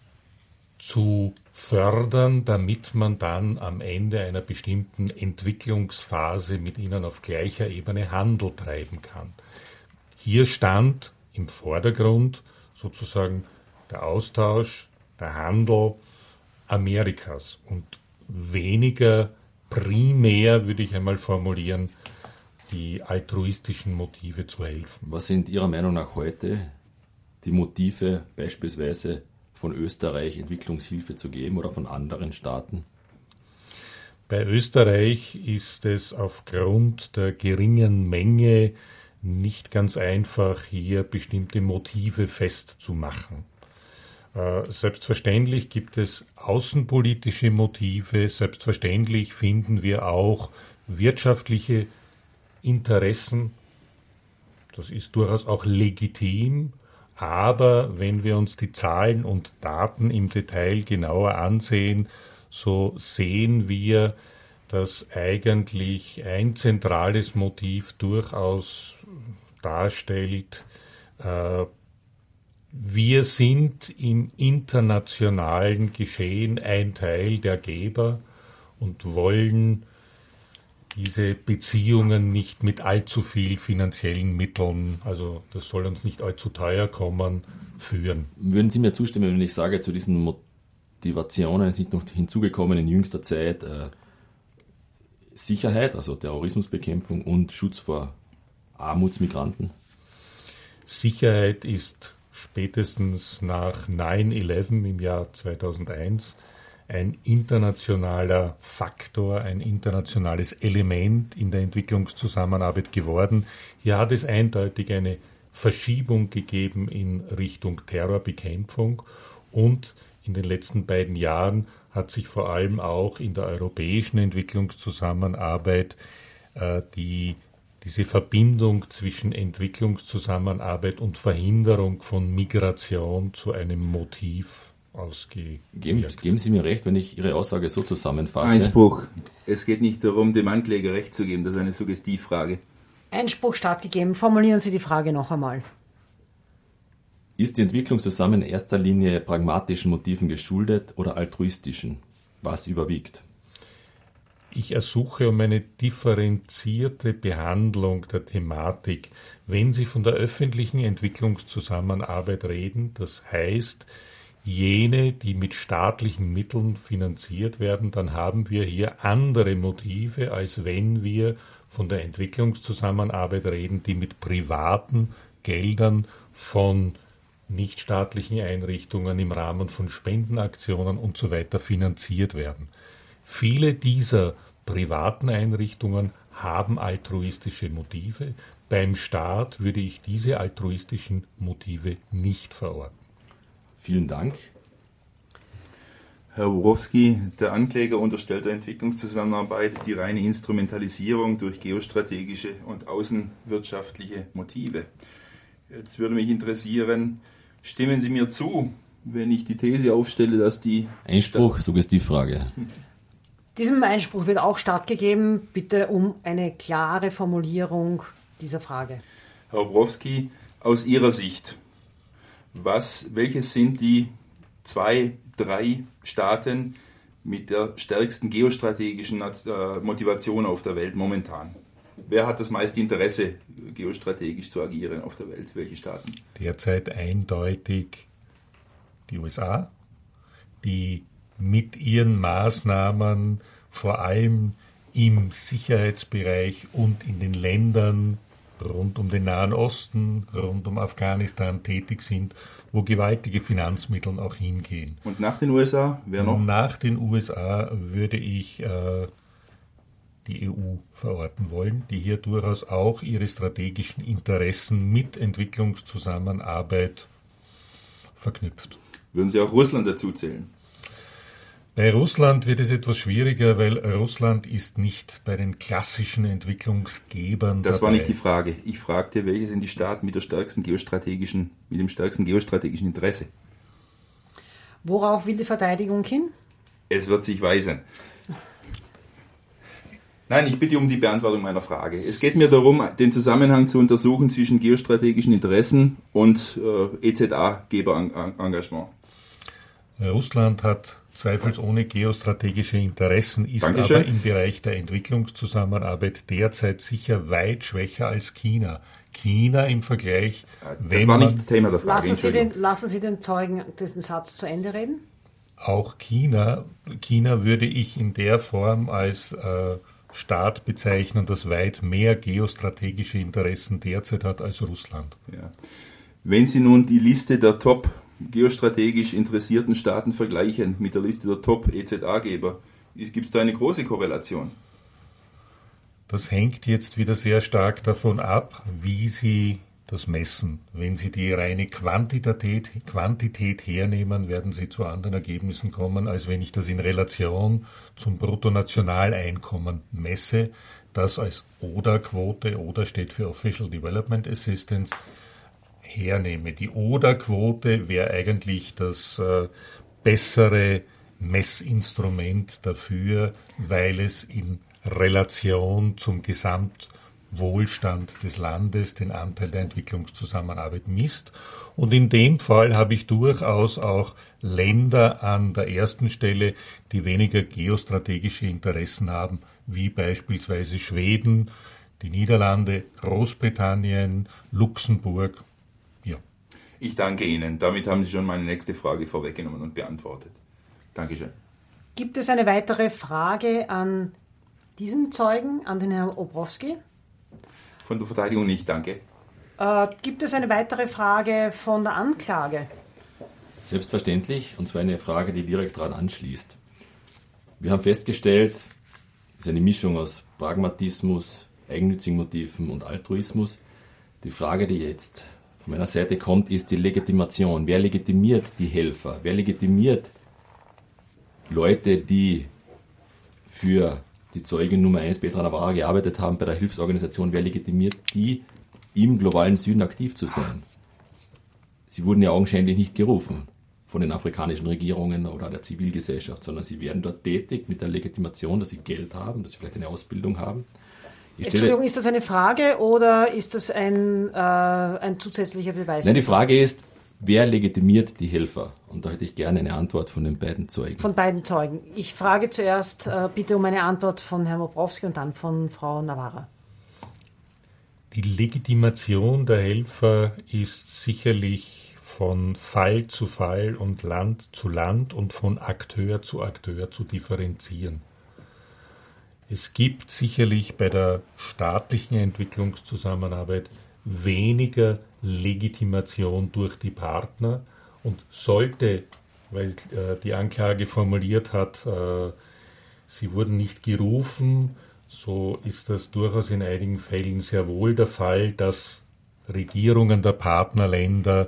zu fördern, damit man dann am Ende einer bestimmten Entwicklungsphase mit ihnen auf gleicher Ebene Handel treiben kann. Hier stand im Vordergrund sozusagen der Austausch, der Handel Amerikas und weniger primär, würde ich einmal formulieren, die altruistischen Motive zu helfen. Was sind Ihrer Meinung nach heute die Motive beispielsweise von Österreich Entwicklungshilfe zu geben oder von anderen Staaten? Bei Österreich ist es aufgrund der geringen Menge nicht ganz einfach, hier bestimmte Motive festzumachen. Äh, selbstverständlich gibt es außenpolitische Motive, selbstverständlich finden wir auch wirtschaftliche Interessen. Das ist durchaus auch legitim. Aber wenn wir uns die Zahlen und Daten im Detail genauer ansehen, so sehen wir, dass eigentlich ein zentrales Motiv durchaus darstellt, äh, wir sind im internationalen Geschehen ein Teil der Geber und wollen diese Beziehungen nicht mit allzu viel finanziellen Mitteln, also das soll uns nicht allzu teuer kommen, führen. Würden Sie mir zustimmen, wenn ich sage, zu diesen Motivationen sind noch hinzugekommen in jüngster Zeit äh, Sicherheit, also Terrorismusbekämpfung und Schutz vor Armutsmigranten? Sicherheit ist spätestens nach neun elf im Jahr zweitausendeins ein internationaler Faktor, ein internationales Element in der Entwicklungszusammenarbeit geworden. Hier hat es eindeutig eine Verschiebung gegeben in Richtung Terrorbekämpfung und in den letzten beiden Jahren hat sich vor allem auch in der europäischen Entwicklungszusammenarbeit äh, die, diese Verbindung zwischen Entwicklungszusammenarbeit und Verhinderung von Migration zu einem Motiv ausgewirkt. Geben, geben Sie mir recht, wenn ich Ihre Aussage so zusammenfasse. Einspruch. Es geht nicht darum, dem Ankläger Recht zu geben. Das ist eine Suggestivfrage. Einspruch stattgegeben. Formulieren Sie die Frage noch einmal. Ist die Entwicklungszusammenarbeit in erster Linie pragmatischen Motiven geschuldet oder altruistischen? Was überwiegt? Ich ersuche um eine differenzierte Behandlung der Thematik. Wenn Sie von der öffentlichen Entwicklungszusammenarbeit reden, das heißt, jene, die mit staatlichen Mitteln finanziert werden, dann haben wir hier andere Motive, als wenn wir von der Entwicklungszusammenarbeit reden, die mit privaten Geldern von nichtstaatlichen Einrichtungen im Rahmen von Spendenaktionen und so weiter finanziert werden. Viele dieser privaten Einrichtungen haben altruistische Motive. Beim Staat würde ich diese altruistischen Motive nicht verorten. Vielen Dank. Herr Borowski, der Ankläger unterstellt der Entwicklungszusammenarbeit die reine Instrumentalisierung durch geostrategische und außenwirtschaftliche Motive. Jetzt würde mich interessieren, stimmen Sie mir zu, wenn ich die These aufstelle, dass die... Einspruch, Suggestivfrage. Diesem Einspruch wird auch stattgegeben. Bitte um eine klare Formulierung dieser Frage. Herr Borowski, aus Ihrer Sicht, was, welches sind die zwei, drei Staaten mit der stärksten geostrategischen Motivation auf der Welt momentan? Wer hat das meiste Interesse, geostrategisch zu agieren auf der Welt? Welche Staaten? Derzeit eindeutig die U S A, die mit ihren Maßnahmen vor allem im Sicherheitsbereich und in den Ländern rund um den Nahen Osten, rund um Afghanistan tätig sind, wo gewaltige Finanzmittel auch hingehen. Und nach den U S A, wer noch? Nach den U S A würde ich äh, die E U verorten wollen, die hier durchaus auch ihre strategischen Interessen mit Entwicklungszusammenarbeit verknüpft. Würden Sie auch Russland dazu zählen? Bei Russland wird es etwas schwieriger, weil Russland ist nicht bei den klassischen Entwicklungsgebern Das dabei. war nicht die Frage. Ich fragte, welche sind die Staaten mit der stärksten geostrategischen, mit dem stärksten geostrategischen Interesse? Worauf will die Verteidigung hin? Es wird sich weisen. Nein, ich bitte um die Beantwortung meiner Frage. Es geht mir darum, den Zusammenhang zu untersuchen zwischen geostrategischen Interessen und äh, E Z A-Geberengagement. Russland hat zweifelsohne geostrategische Interessen, ist Dankeschön. aber im Bereich der Entwicklungszusammenarbeit derzeit sicher weit schwächer als China. China im Vergleich, Das wenn war man nicht Thema der Frage. Lassen Sie, den, lassen Sie den Zeugen diesen Satz zu Ende reden? auch China, China würde ich in der Form als äh, Staat bezeichnen, das weit mehr geostrategische Interessen derzeit hat als Russland. Ja. Wenn Sie nun die Liste der top geostrategisch interessierten Staaten vergleichen mit der Liste der Top-E Z A-Geber, gibt es da eine große Korrelation? Das hängt jetzt wieder sehr stark davon ab, wie Sie das messen. Wenn Sie die reine Quantität, Quantität hernehmen, werden Sie zu anderen Ergebnissen kommen, als wenn ich das in Relation zum Bruttonationaleinkommen messe, das als O D A-Quote, O D A steht für Official Development Assistance, hernehme. Die O D A-Quote wäre eigentlich das äh, bessere Messinstrument dafür, weil es in Relation zum Gesamtwohlstand des Landes den Anteil der Entwicklungszusammenarbeit misst. Und in dem Fall habe ich durchaus auch Länder an der ersten Stelle, die weniger geostrategische Interessen haben, wie beispielsweise Schweden, die Niederlande, Großbritannien, Luxemburg. Ja. Ich danke Ihnen. Damit haben Sie schon meine nächste Frage vorweggenommen und beantwortet. Dankeschön. Gibt es eine weitere Frage an diesen Zeugen, an den Herrn Obrowski? Von der Verteidigung nicht, danke. Äh, gibt es eine weitere Frage von der Anklage? Selbstverständlich, und zwar eine Frage, die direkt daran anschließt. Wir haben festgestellt, es ist eine Mischung aus Pragmatismus, eigennützigen Motiven und Altruismus. Die Frage, die jetzt von meiner Seite kommt, ist die Legitimation. Wer legitimiert die Helfer? Wer legitimiert Leute, die für die Zeugin Nummer eins, Petra Navarra, gearbeitet haben bei der Hilfsorganisation? Wer legitimiert die, im globalen Süden aktiv zu sein? Sie wurden ja augenscheinlich nicht gerufen von den afrikanischen Regierungen oder der Zivilgesellschaft, sondern sie werden dort tätig mit der Legitimation, dass sie Geld haben, dass sie vielleicht eine Ausbildung haben. Ich Entschuldigung, ist das eine Frage oder ist das ein, äh, ein zusätzlicher Beweis? Nein, die Frage ist, wer legitimiert die Helfer? Und da hätte ich gerne eine Antwort von den beiden Zeugen. Von beiden Zeugen. Ich frage zuerst äh, bitte um eine Antwort von Herrn Obrowski und dann von Frau Navarra. Die Legitimation der Helfer ist sicherlich von Fall zu Fall und Land zu Land und von Akteur zu Akteur zu differenzieren. Es gibt sicherlich bei der staatlichen Entwicklungszusammenarbeit weniger Legitimation durch die Partner und sollte, weil äh, die Anklage formuliert hat, äh, sie wurden nicht gerufen, so ist das durchaus in einigen Fällen sehr wohl der Fall, dass Regierungen der Partnerländer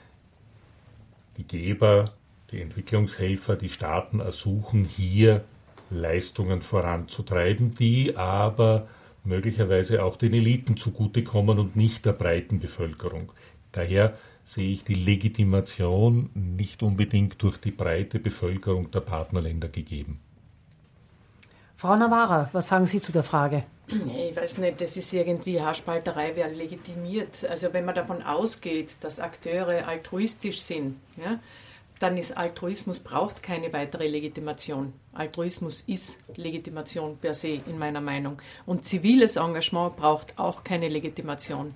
die Geber, die Entwicklungshelfer, die Staaten ersuchen, hier Leistungen voranzutreiben, die aber möglicherweise auch den Eliten zugutekommen und nicht der breiten Bevölkerung. Daher sehe ich die Legitimation nicht unbedingt durch die breite Bevölkerung der Partnerländer gegeben. Frau Navarra, was sagen Sie zu der Frage? Nee, ich weiß nicht, das ist irgendwie Haarspalterei, wer legitimiert. Also wenn man davon ausgeht, dass Akteure altruistisch sind, ja, dann ist Altruismus, braucht keine weitere Legitimation. Altruismus ist Legitimation per se, in meiner Meinung. Und ziviles Engagement braucht auch keine Legitimation.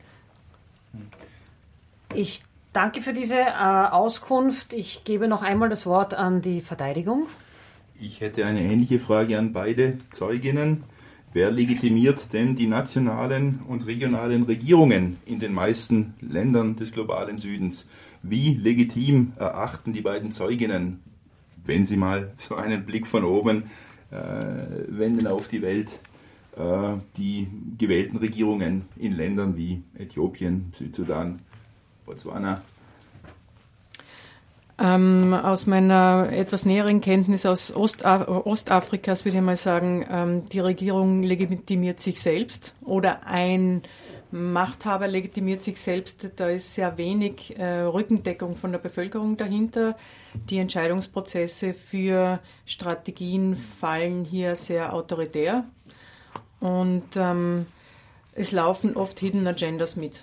Ich danke für diese äh, Auskunft. Ich gebe noch einmal das Wort an die Verteidigung. Ich hätte eine ähnliche Frage an beide Zeuginnen. Wer legitimiert denn die nationalen und regionalen Regierungen in den meisten Ländern des globalen Südens? Wie legitim erachten die beiden Zeuginnen, wenn sie mal so einen Blick von oben äh, wenden auf die Welt, die gewählten Regierungen in Ländern wie Äthiopien, Südsudan, Botswana? Ähm, aus meiner etwas näheren Kenntnis aus Ostaf- Ostafrikas würde ich mal sagen, ähm, die Regierung legitimiert sich selbst oder ein Machthaber legitimiert sich selbst. Da ist sehr wenig äh, Rückendeckung von der Bevölkerung dahinter. Die Entscheidungsprozesse für Strategien fallen hier sehr autoritär und ähm, es laufen oft Hidden Agendas mit.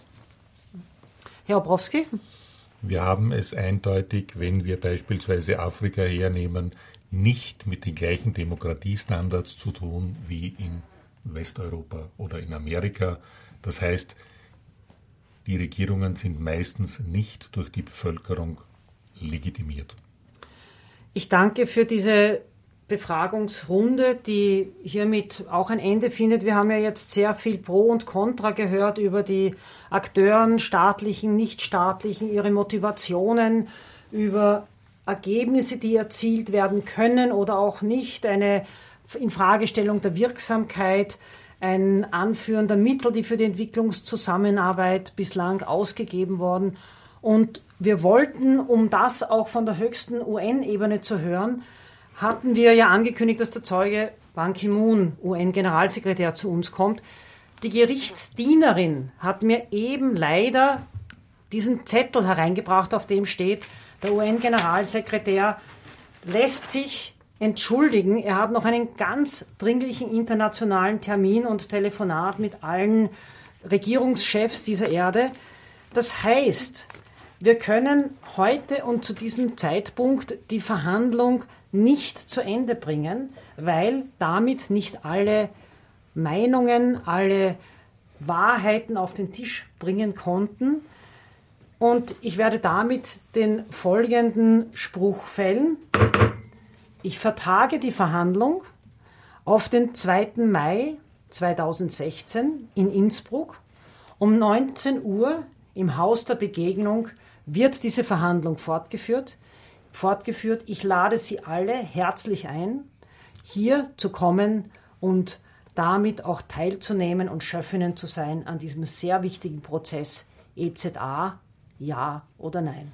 Herr Obrowski? Wir haben es eindeutig, wenn wir beispielsweise Afrika hernehmen, nicht mit den gleichen Demokratiestandards zu tun wie in Westeuropa oder in Amerika. Das heißt, die Regierungen sind meistens nicht durch die Bevölkerung legitimiert. Ich danke für diese Befragungsrunde, die hiermit auch ein Ende findet. Wir haben ja jetzt sehr viel Pro und Contra gehört über die Akteuren, staatlichen, nichtstaatlichen, ihre Motivationen, über Ergebnisse, die erzielt werden können oder auch nicht, eine Infragestellung der Wirksamkeit, ein Anführen der Mittel, die für die Entwicklungszusammenarbeit bislang ausgegeben wurden. Und wir wollten, um das auch von der höchsten U N-Ebene zu hören, hatten wir ja angekündigt, dass der Zeuge Ban Ki-moon, U N-Generalsekretär, zu uns kommt. Die Gerichtsdienerin hat mir eben leider diesen Zettel hereingebracht, auf dem steht, der U N-Generalsekretär lässt sich entschuldigen. Er hat noch einen ganz dringlichen internationalen Termin und Telefonat mit allen Regierungschefs dieser Erde. Das heißt, wir können heute und zu diesem Zeitpunkt die Verhandlung nicht zu Ende bringen, weil damit nicht alle Meinungen, alle Wahrheiten auf den Tisch bringen konnten. Und ich werde damit den folgenden Spruch fällen. Ich vertage die Verhandlung auf den zweiten Mai zweitausendsechzehn in Innsbruck. Um neunzehn Uhr im Haus der Begegnung wird diese Verhandlung fortgeführt. fortgeführt. Ich lade Sie alle herzlich ein, hier zu kommen und damit auch teilzunehmen und Schöffinnen zu sein an diesem sehr wichtigen Prozess E Z A, ja oder nein.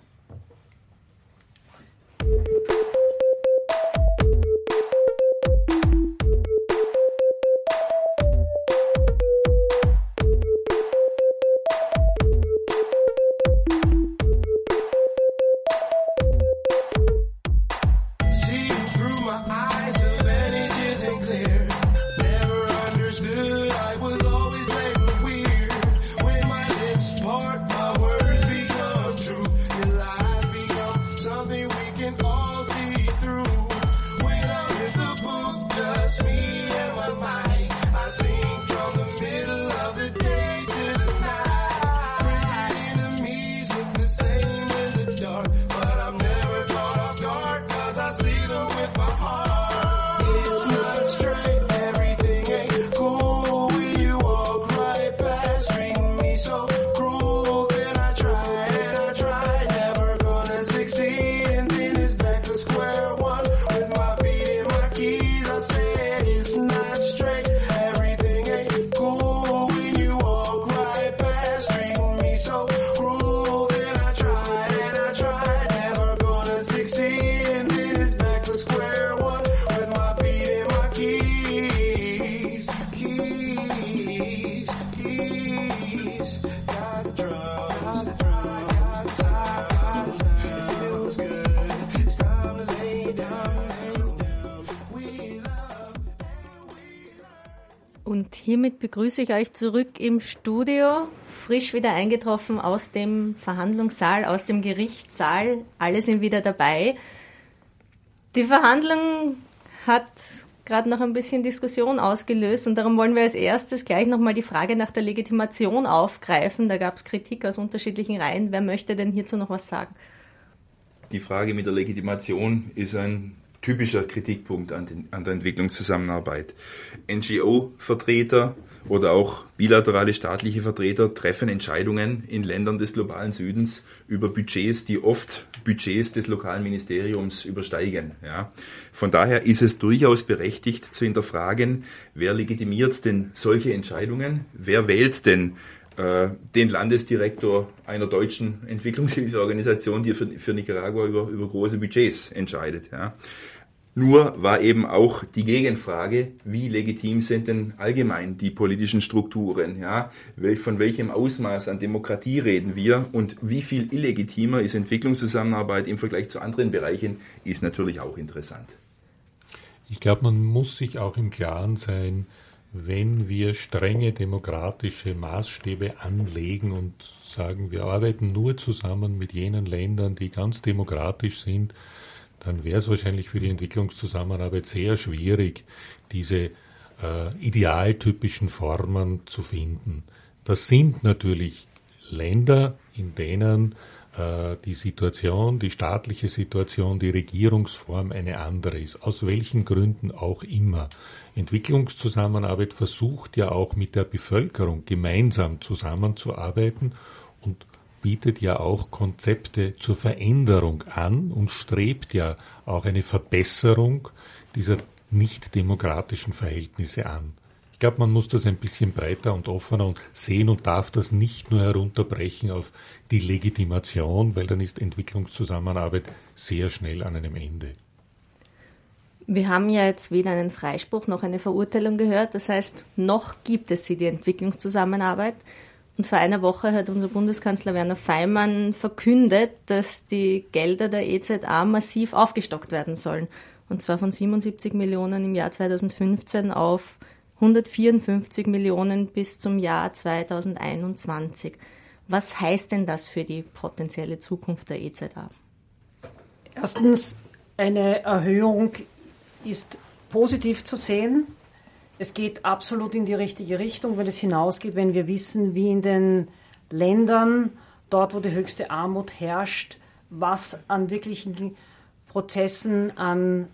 Und hiermit begrüße ich euch zurück im Studio, frisch wieder eingetroffen aus dem Verhandlungssaal, aus dem Gerichtssaal. Alle sind wieder dabei. Die Verhandlung hat gerade noch ein bisschen Diskussion ausgelöst und darum wollen wir als erstes gleich nochmal die Frage nach der Legitimation aufgreifen. Da gab es Kritik aus unterschiedlichen Reihen. Wer möchte denn hierzu noch was sagen? Die Frage mit der Legitimation ist ein typischer Kritikpunkt an, den, an der Entwicklungszusammenarbeit. N G O-Vertreter oder auch bilaterale staatliche Vertreter treffen Entscheidungen in Ländern des globalen Südens über Budgets, die oft Budgets des lokalen Ministeriums übersteigen. Ja. Von daher ist es durchaus berechtigt zu hinterfragen, wer legitimiert denn solche Entscheidungen, wer wählt denn äh, den Landesdirektor einer deutschen Entwicklungshilfeorganisation, die für, für Nicaragua über, über große Budgets entscheidet. Ja. Nur war eben auch die Gegenfrage, wie legitim sind denn allgemein die politischen Strukturen? Ja? Von welchem Ausmaß an Demokratie reden wir und wie viel illegitimer ist Entwicklungszusammenarbeit im Vergleich zu anderen Bereichen, ist natürlich auch interessant. Ich glaube, man muss sich auch im Klaren sein, wenn wir strenge demokratische Maßstäbe anlegen und sagen, wir arbeiten nur zusammen mit jenen Ländern, die ganz demokratisch sind, dann wäre es wahrscheinlich für die Entwicklungszusammenarbeit sehr schwierig, diese äh, idealtypischen Formen zu finden. Das sind natürlich Länder, in denen äh, die Situation, die staatliche Situation, die Regierungsform eine andere ist, aus welchen Gründen auch immer. Entwicklungszusammenarbeit versucht ja auch mit der Bevölkerung gemeinsam zusammenzuarbeiten und bietet ja auch Konzepte zur Veränderung an und strebt ja auch eine Verbesserung dieser nicht demokratischen Verhältnisse an. Ich glaube, man muss das ein bisschen breiter und offener sehen und darf das nicht nur herunterbrechen auf die Legitimation, weil dann ist Entwicklungszusammenarbeit sehr schnell an einem Ende. Wir haben ja jetzt weder einen Freispruch noch eine Verurteilung gehört. Das heißt, noch gibt es sie, die Entwicklungszusammenarbeit. Und vor einer Woche hat unser Bundeskanzler Werner Faymann verkündet, dass die Gelder der E Z A massiv aufgestockt werden sollen. Und zwar von siebenundsiebzig Millionen im Jahr zweitausendfünfzehn auf hundertvierundfünfzig Millionen bis zum Jahr zweitausendeinundzwanzig. Was heißt denn das für die potenzielle Zukunft der E Z A? Erstens, eine Erhöhung ist positiv zu sehen. Es geht absolut in die richtige Richtung, wenn es hinausgeht, wenn wir wissen, wie in den Ländern, dort wo die höchste Armut herrscht, was an wirklichen Prozessen, an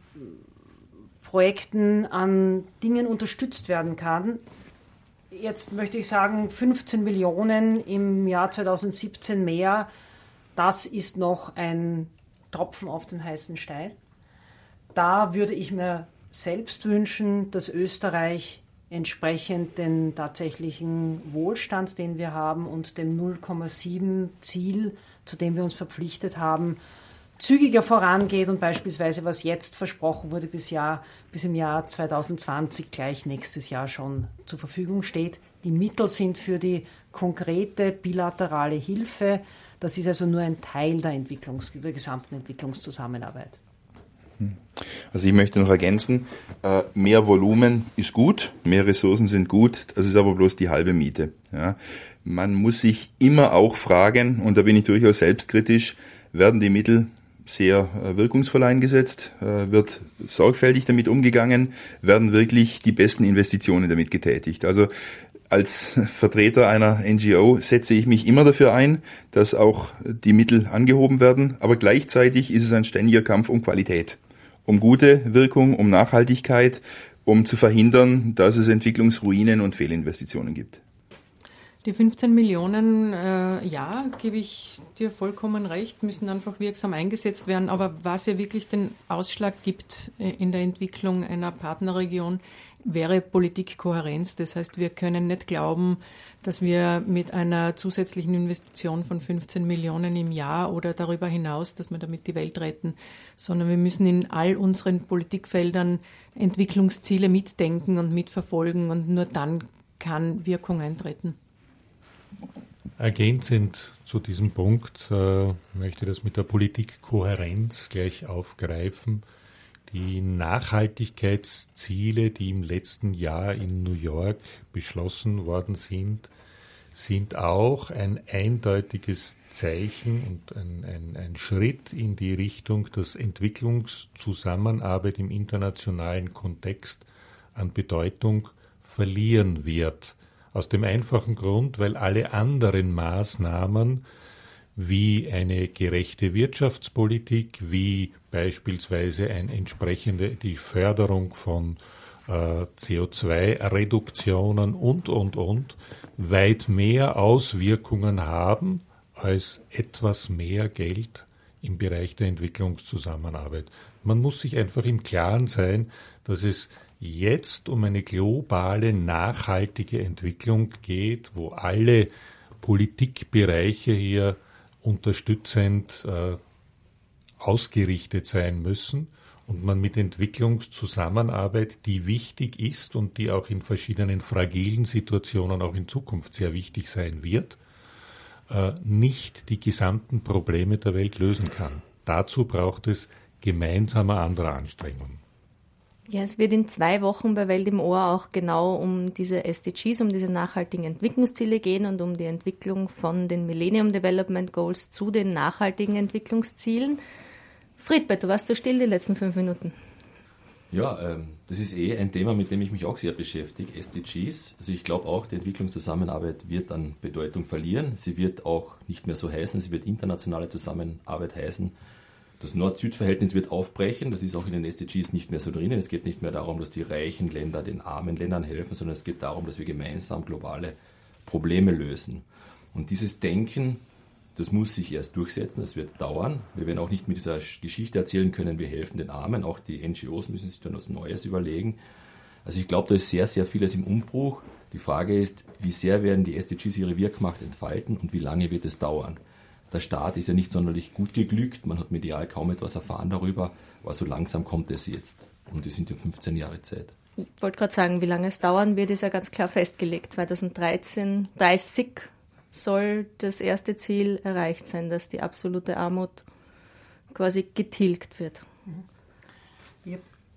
Projekten, an Dingen unterstützt werden kann. Jetzt möchte ich sagen, fünfzehn Millionen im Jahr zweitausendsiebzehn mehr, das ist noch ein Tropfen auf den heißen Stein. Da würde ich mir selbst wünschen, dass Österreich entsprechend den tatsächlichen Wohlstand, den wir haben und dem null Komma sieben Ziel, zu dem wir uns verpflichtet haben, zügiger vorangeht und beispielsweise, was jetzt versprochen wurde, bis, Jahr, bis im Jahr zweitausendzwanzig gleich nächstes Jahr schon zur Verfügung steht. Die Mittel sind für die konkrete bilaterale Hilfe. Das ist also nur ein Teil der, Entwicklungs-, der gesamten Entwicklungszusammenarbeit. Also ich möchte noch ergänzen, äh, mehr Volumen ist gut, mehr Ressourcen sind gut, das ist aber bloß die halbe Miete. Ja. Man muss sich immer auch fragen, und da bin ich durchaus selbstkritisch, werden die Mittel sehr äh, wirkungsvoll eingesetzt, äh, wird sorgfältig damit umgegangen, werden wirklich die besten Investitionen damit getätigt. Also als Vertreter einer N G O setze ich mich immer dafür ein, dass auch die Mittel angehoben werden, aber gleichzeitig ist es ein ständiger Kampf um Qualität. Um gute Wirkung, um Nachhaltigkeit, um zu verhindern, dass es Entwicklungsruinen und Fehlinvestitionen gibt. Die fünfzehn Millionen, äh, ja, gebe ich dir vollkommen recht, müssen einfach wirksam eingesetzt werden. Aber was ja wirklich den Ausschlag gibt in der Entwicklung einer Partnerregion, wäre Politikkohärenz. Das heißt, wir können nicht glauben, dass wir mit einer zusätzlichen Investition von fünfzehn Millionen im Jahr oder darüber hinaus, dass wir damit die Welt retten, sondern wir müssen in all unseren Politikfeldern Entwicklungsziele mitdenken und mitverfolgen und nur dann kann Wirkung eintreten. Ergänzend zu diesem Punkt äh, möchte ich das mit der Politikkohärenz gleich aufgreifen. Die Nachhaltigkeitsziele, die im letzten Jahr in New York beschlossen worden sind, sind auch ein eindeutiges Zeichen und ein, ein, ein Schritt in die Richtung, dass Entwicklungszusammenarbeit im internationalen Kontext an Bedeutung verlieren wird. Aus dem einfachen Grund, weil alle anderen Maßnahmen wie eine gerechte Wirtschaftspolitik, wie beispielsweise ein entsprechende, die Förderung von äh, C O zwei Reduktionen und, und, und weit mehr Auswirkungen haben als etwas mehr Geld im Bereich der Entwicklungszusammenarbeit. Man muss sich einfach im Klaren sein, dass es jetzt um eine globale, nachhaltige Entwicklung geht, wo alle Politikbereiche hier unterstützend äh, ausgerichtet sein müssen und man mit Entwicklungszusammenarbeit, die wichtig ist und die auch in verschiedenen fragilen Situationen auch in Zukunft sehr wichtig sein wird, äh, nicht die gesamten Probleme der Welt lösen kann. Dazu braucht es gemeinsame andere Anstrengungen. Ja, es wird in zwei Wochen bei Welt im Ohr auch genau um diese S D Gs, um diese nachhaltigen Entwicklungsziele gehen und um die Entwicklung von den Millennium Development Goals zu den nachhaltigen Entwicklungszielen. Friedbert, du warst so still die letzten fünf Minuten. Ja, ähm, das ist eh ein Thema, mit dem ich mich auch sehr beschäftige, S D Gs. Also ich glaube auch, die Entwicklungszusammenarbeit wird an Bedeutung verlieren. Sie wird auch nicht mehr so heißen, sie wird internationale Zusammenarbeit heißen. Das Nord-Süd-Verhältnis wird aufbrechen, das ist auch in den S D Gs nicht mehr so drinnen. Es geht nicht mehr darum, dass die reichen Länder den armen Ländern helfen, sondern es geht darum, dass wir gemeinsam globale Probleme lösen. Und dieses Denken, das muss sich erst durchsetzen, das wird dauern. Wir werden auch nicht mit dieser Geschichte erzählen können, wir helfen den Armen, auch die N G Os müssen sich dann was Neues überlegen. Also ich glaube, da ist sehr, sehr vieles im Umbruch. Die Frage ist, wie sehr werden die S D Gs ihre Wirkmacht entfalten und wie lange wird es dauern? Der Start ist ja nicht sonderlich gut geglückt, man hat medial kaum etwas erfahren darüber, aber so langsam kommt es jetzt. Und es sind ja fünfzehn Jahre Zeit. Ich wollte gerade sagen, wie lange es dauern wird, ist ja ganz klar festgelegt. zweitausenddreizehn, dreißig soll das erste Ziel erreicht sein, dass die absolute Armut quasi getilgt wird. Ja.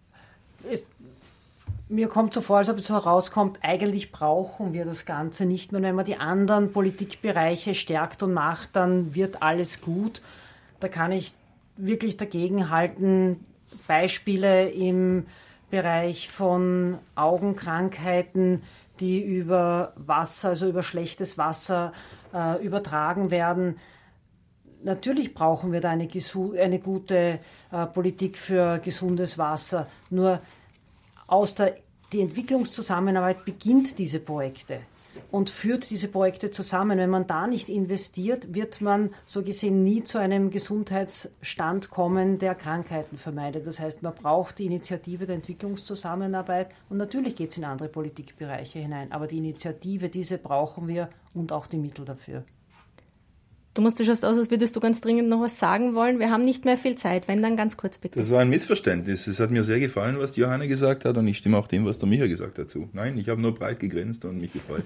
Es, mir kommt so vor, als ob es so herauskommt, eigentlich brauchen wir das Ganze nicht mehr. Wenn man die anderen Politikbereiche stärkt und macht, dann wird alles gut. Da kann ich wirklich dagegenhalten. Beispiele im Bereich von Augenkrankheiten, die über Wasser, also über schlechtes Wasser äh, übertragen werden. Natürlich brauchen wir da eine, eine gute äh, Politik für gesundes Wasser. Nur aus der die Entwicklungszusammenarbeit beginnt diese Projekte und führt diese Projekte zusammen. Wenn man da nicht investiert, wird man so gesehen nie zu einem Gesundheitsstand kommen, der Krankheiten vermeidet. Das heißt, man braucht die Initiative der Entwicklungszusammenarbeit und natürlich geht es in andere Politikbereiche hinein. Aber die Initiative, diese brauchen wir und auch die Mittel dafür. Thomas, du schaust aus, als würdest du ganz dringend noch was sagen wollen. Wir haben nicht mehr viel Zeit. Wenn, dann ganz kurz bitte. Das war ein Missverständnis. Es hat mir sehr gefallen, was die Johanna gesagt hat und ich stimme auch dem, was der Micha gesagt hat, zu. Nein, ich habe nur breit gegrinst und mich gefreut.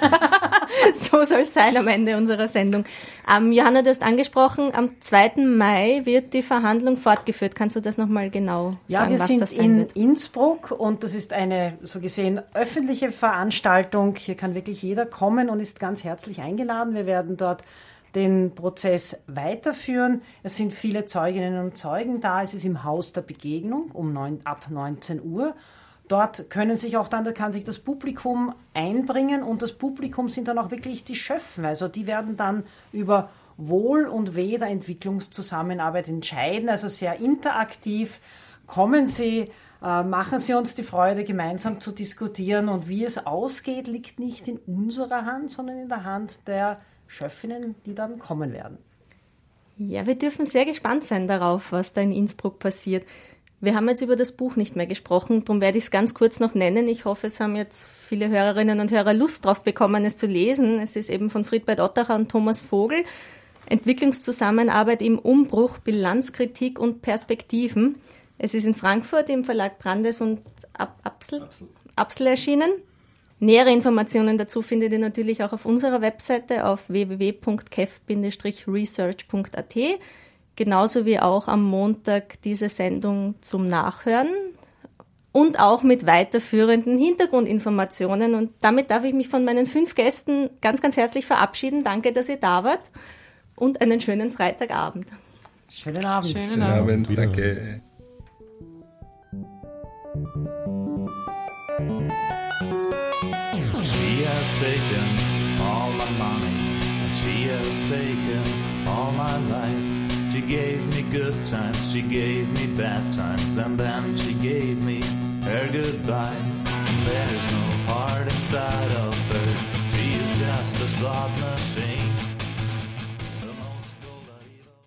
So soll es sein am Ende unserer Sendung. Ähm, Johanna, du hast angesprochen, am zweiten Mai wird die Verhandlung fortgeführt. Kannst du das nochmal genau ja, sagen, was das sein wird? Ja, wir sind in wird? Innsbruck und das ist eine, so gesehen, öffentliche Veranstaltung. Hier kann wirklich jeder kommen und ist ganz herzlich eingeladen. Wir werden dort den Prozess weiterführen. Es sind viele Zeuginnen und Zeugen da. Es ist im Haus der Begegnung um neun, ab neunzehn Uhr. Dort können sich auch dann, da kann sich das Publikum einbringen und das Publikum sind dann auch wirklich die Schöffen. Also die werden dann über Wohl und Weh der Entwicklungszusammenarbeit entscheiden. Also sehr interaktiv. Kommen Sie, äh, machen Sie uns die Freude, gemeinsam zu diskutieren. Und wie es ausgeht, liegt nicht in unserer Hand, sondern in der Hand der Schöffinnen, die dann kommen werden. Ja, wir dürfen sehr gespannt sein darauf, was da in Innsbruck passiert. Wir haben jetzt über das Buch nicht mehr gesprochen, darum werde ich es ganz kurz noch nennen. Ich hoffe, es haben jetzt viele Hörerinnen und Hörer Lust drauf bekommen, es zu lesen. Es ist eben von Friedbert Ottacher und Thomas Vogel. Entwicklungszusammenarbeit im Umbruch, Bilanzkritik und Perspektiven. Es ist in Frankfurt im Verlag Brandes und Apsel, Apsel. Apsel erschienen. Nähere Informationen dazu findet ihr natürlich auch auf unserer Webseite auf w w w punkt k e f Bindestrich research punkt a t, genauso wie auch am Montag diese Sendung zum Nachhören und auch mit weiterführenden Hintergrundinformationen. Und damit darf ich mich von meinen fünf Gästen ganz, ganz herzlich verabschieden. Danke, dass ihr da wart und einen schönen Freitagabend. Schönen Abend. Schönen, Schönen Abend. Abend. Danke. She has taken all my money, and she has taken all my life. She gave me good times, she gave me bad times, and then she gave me her goodbye. inside of her. She is just a slot machine.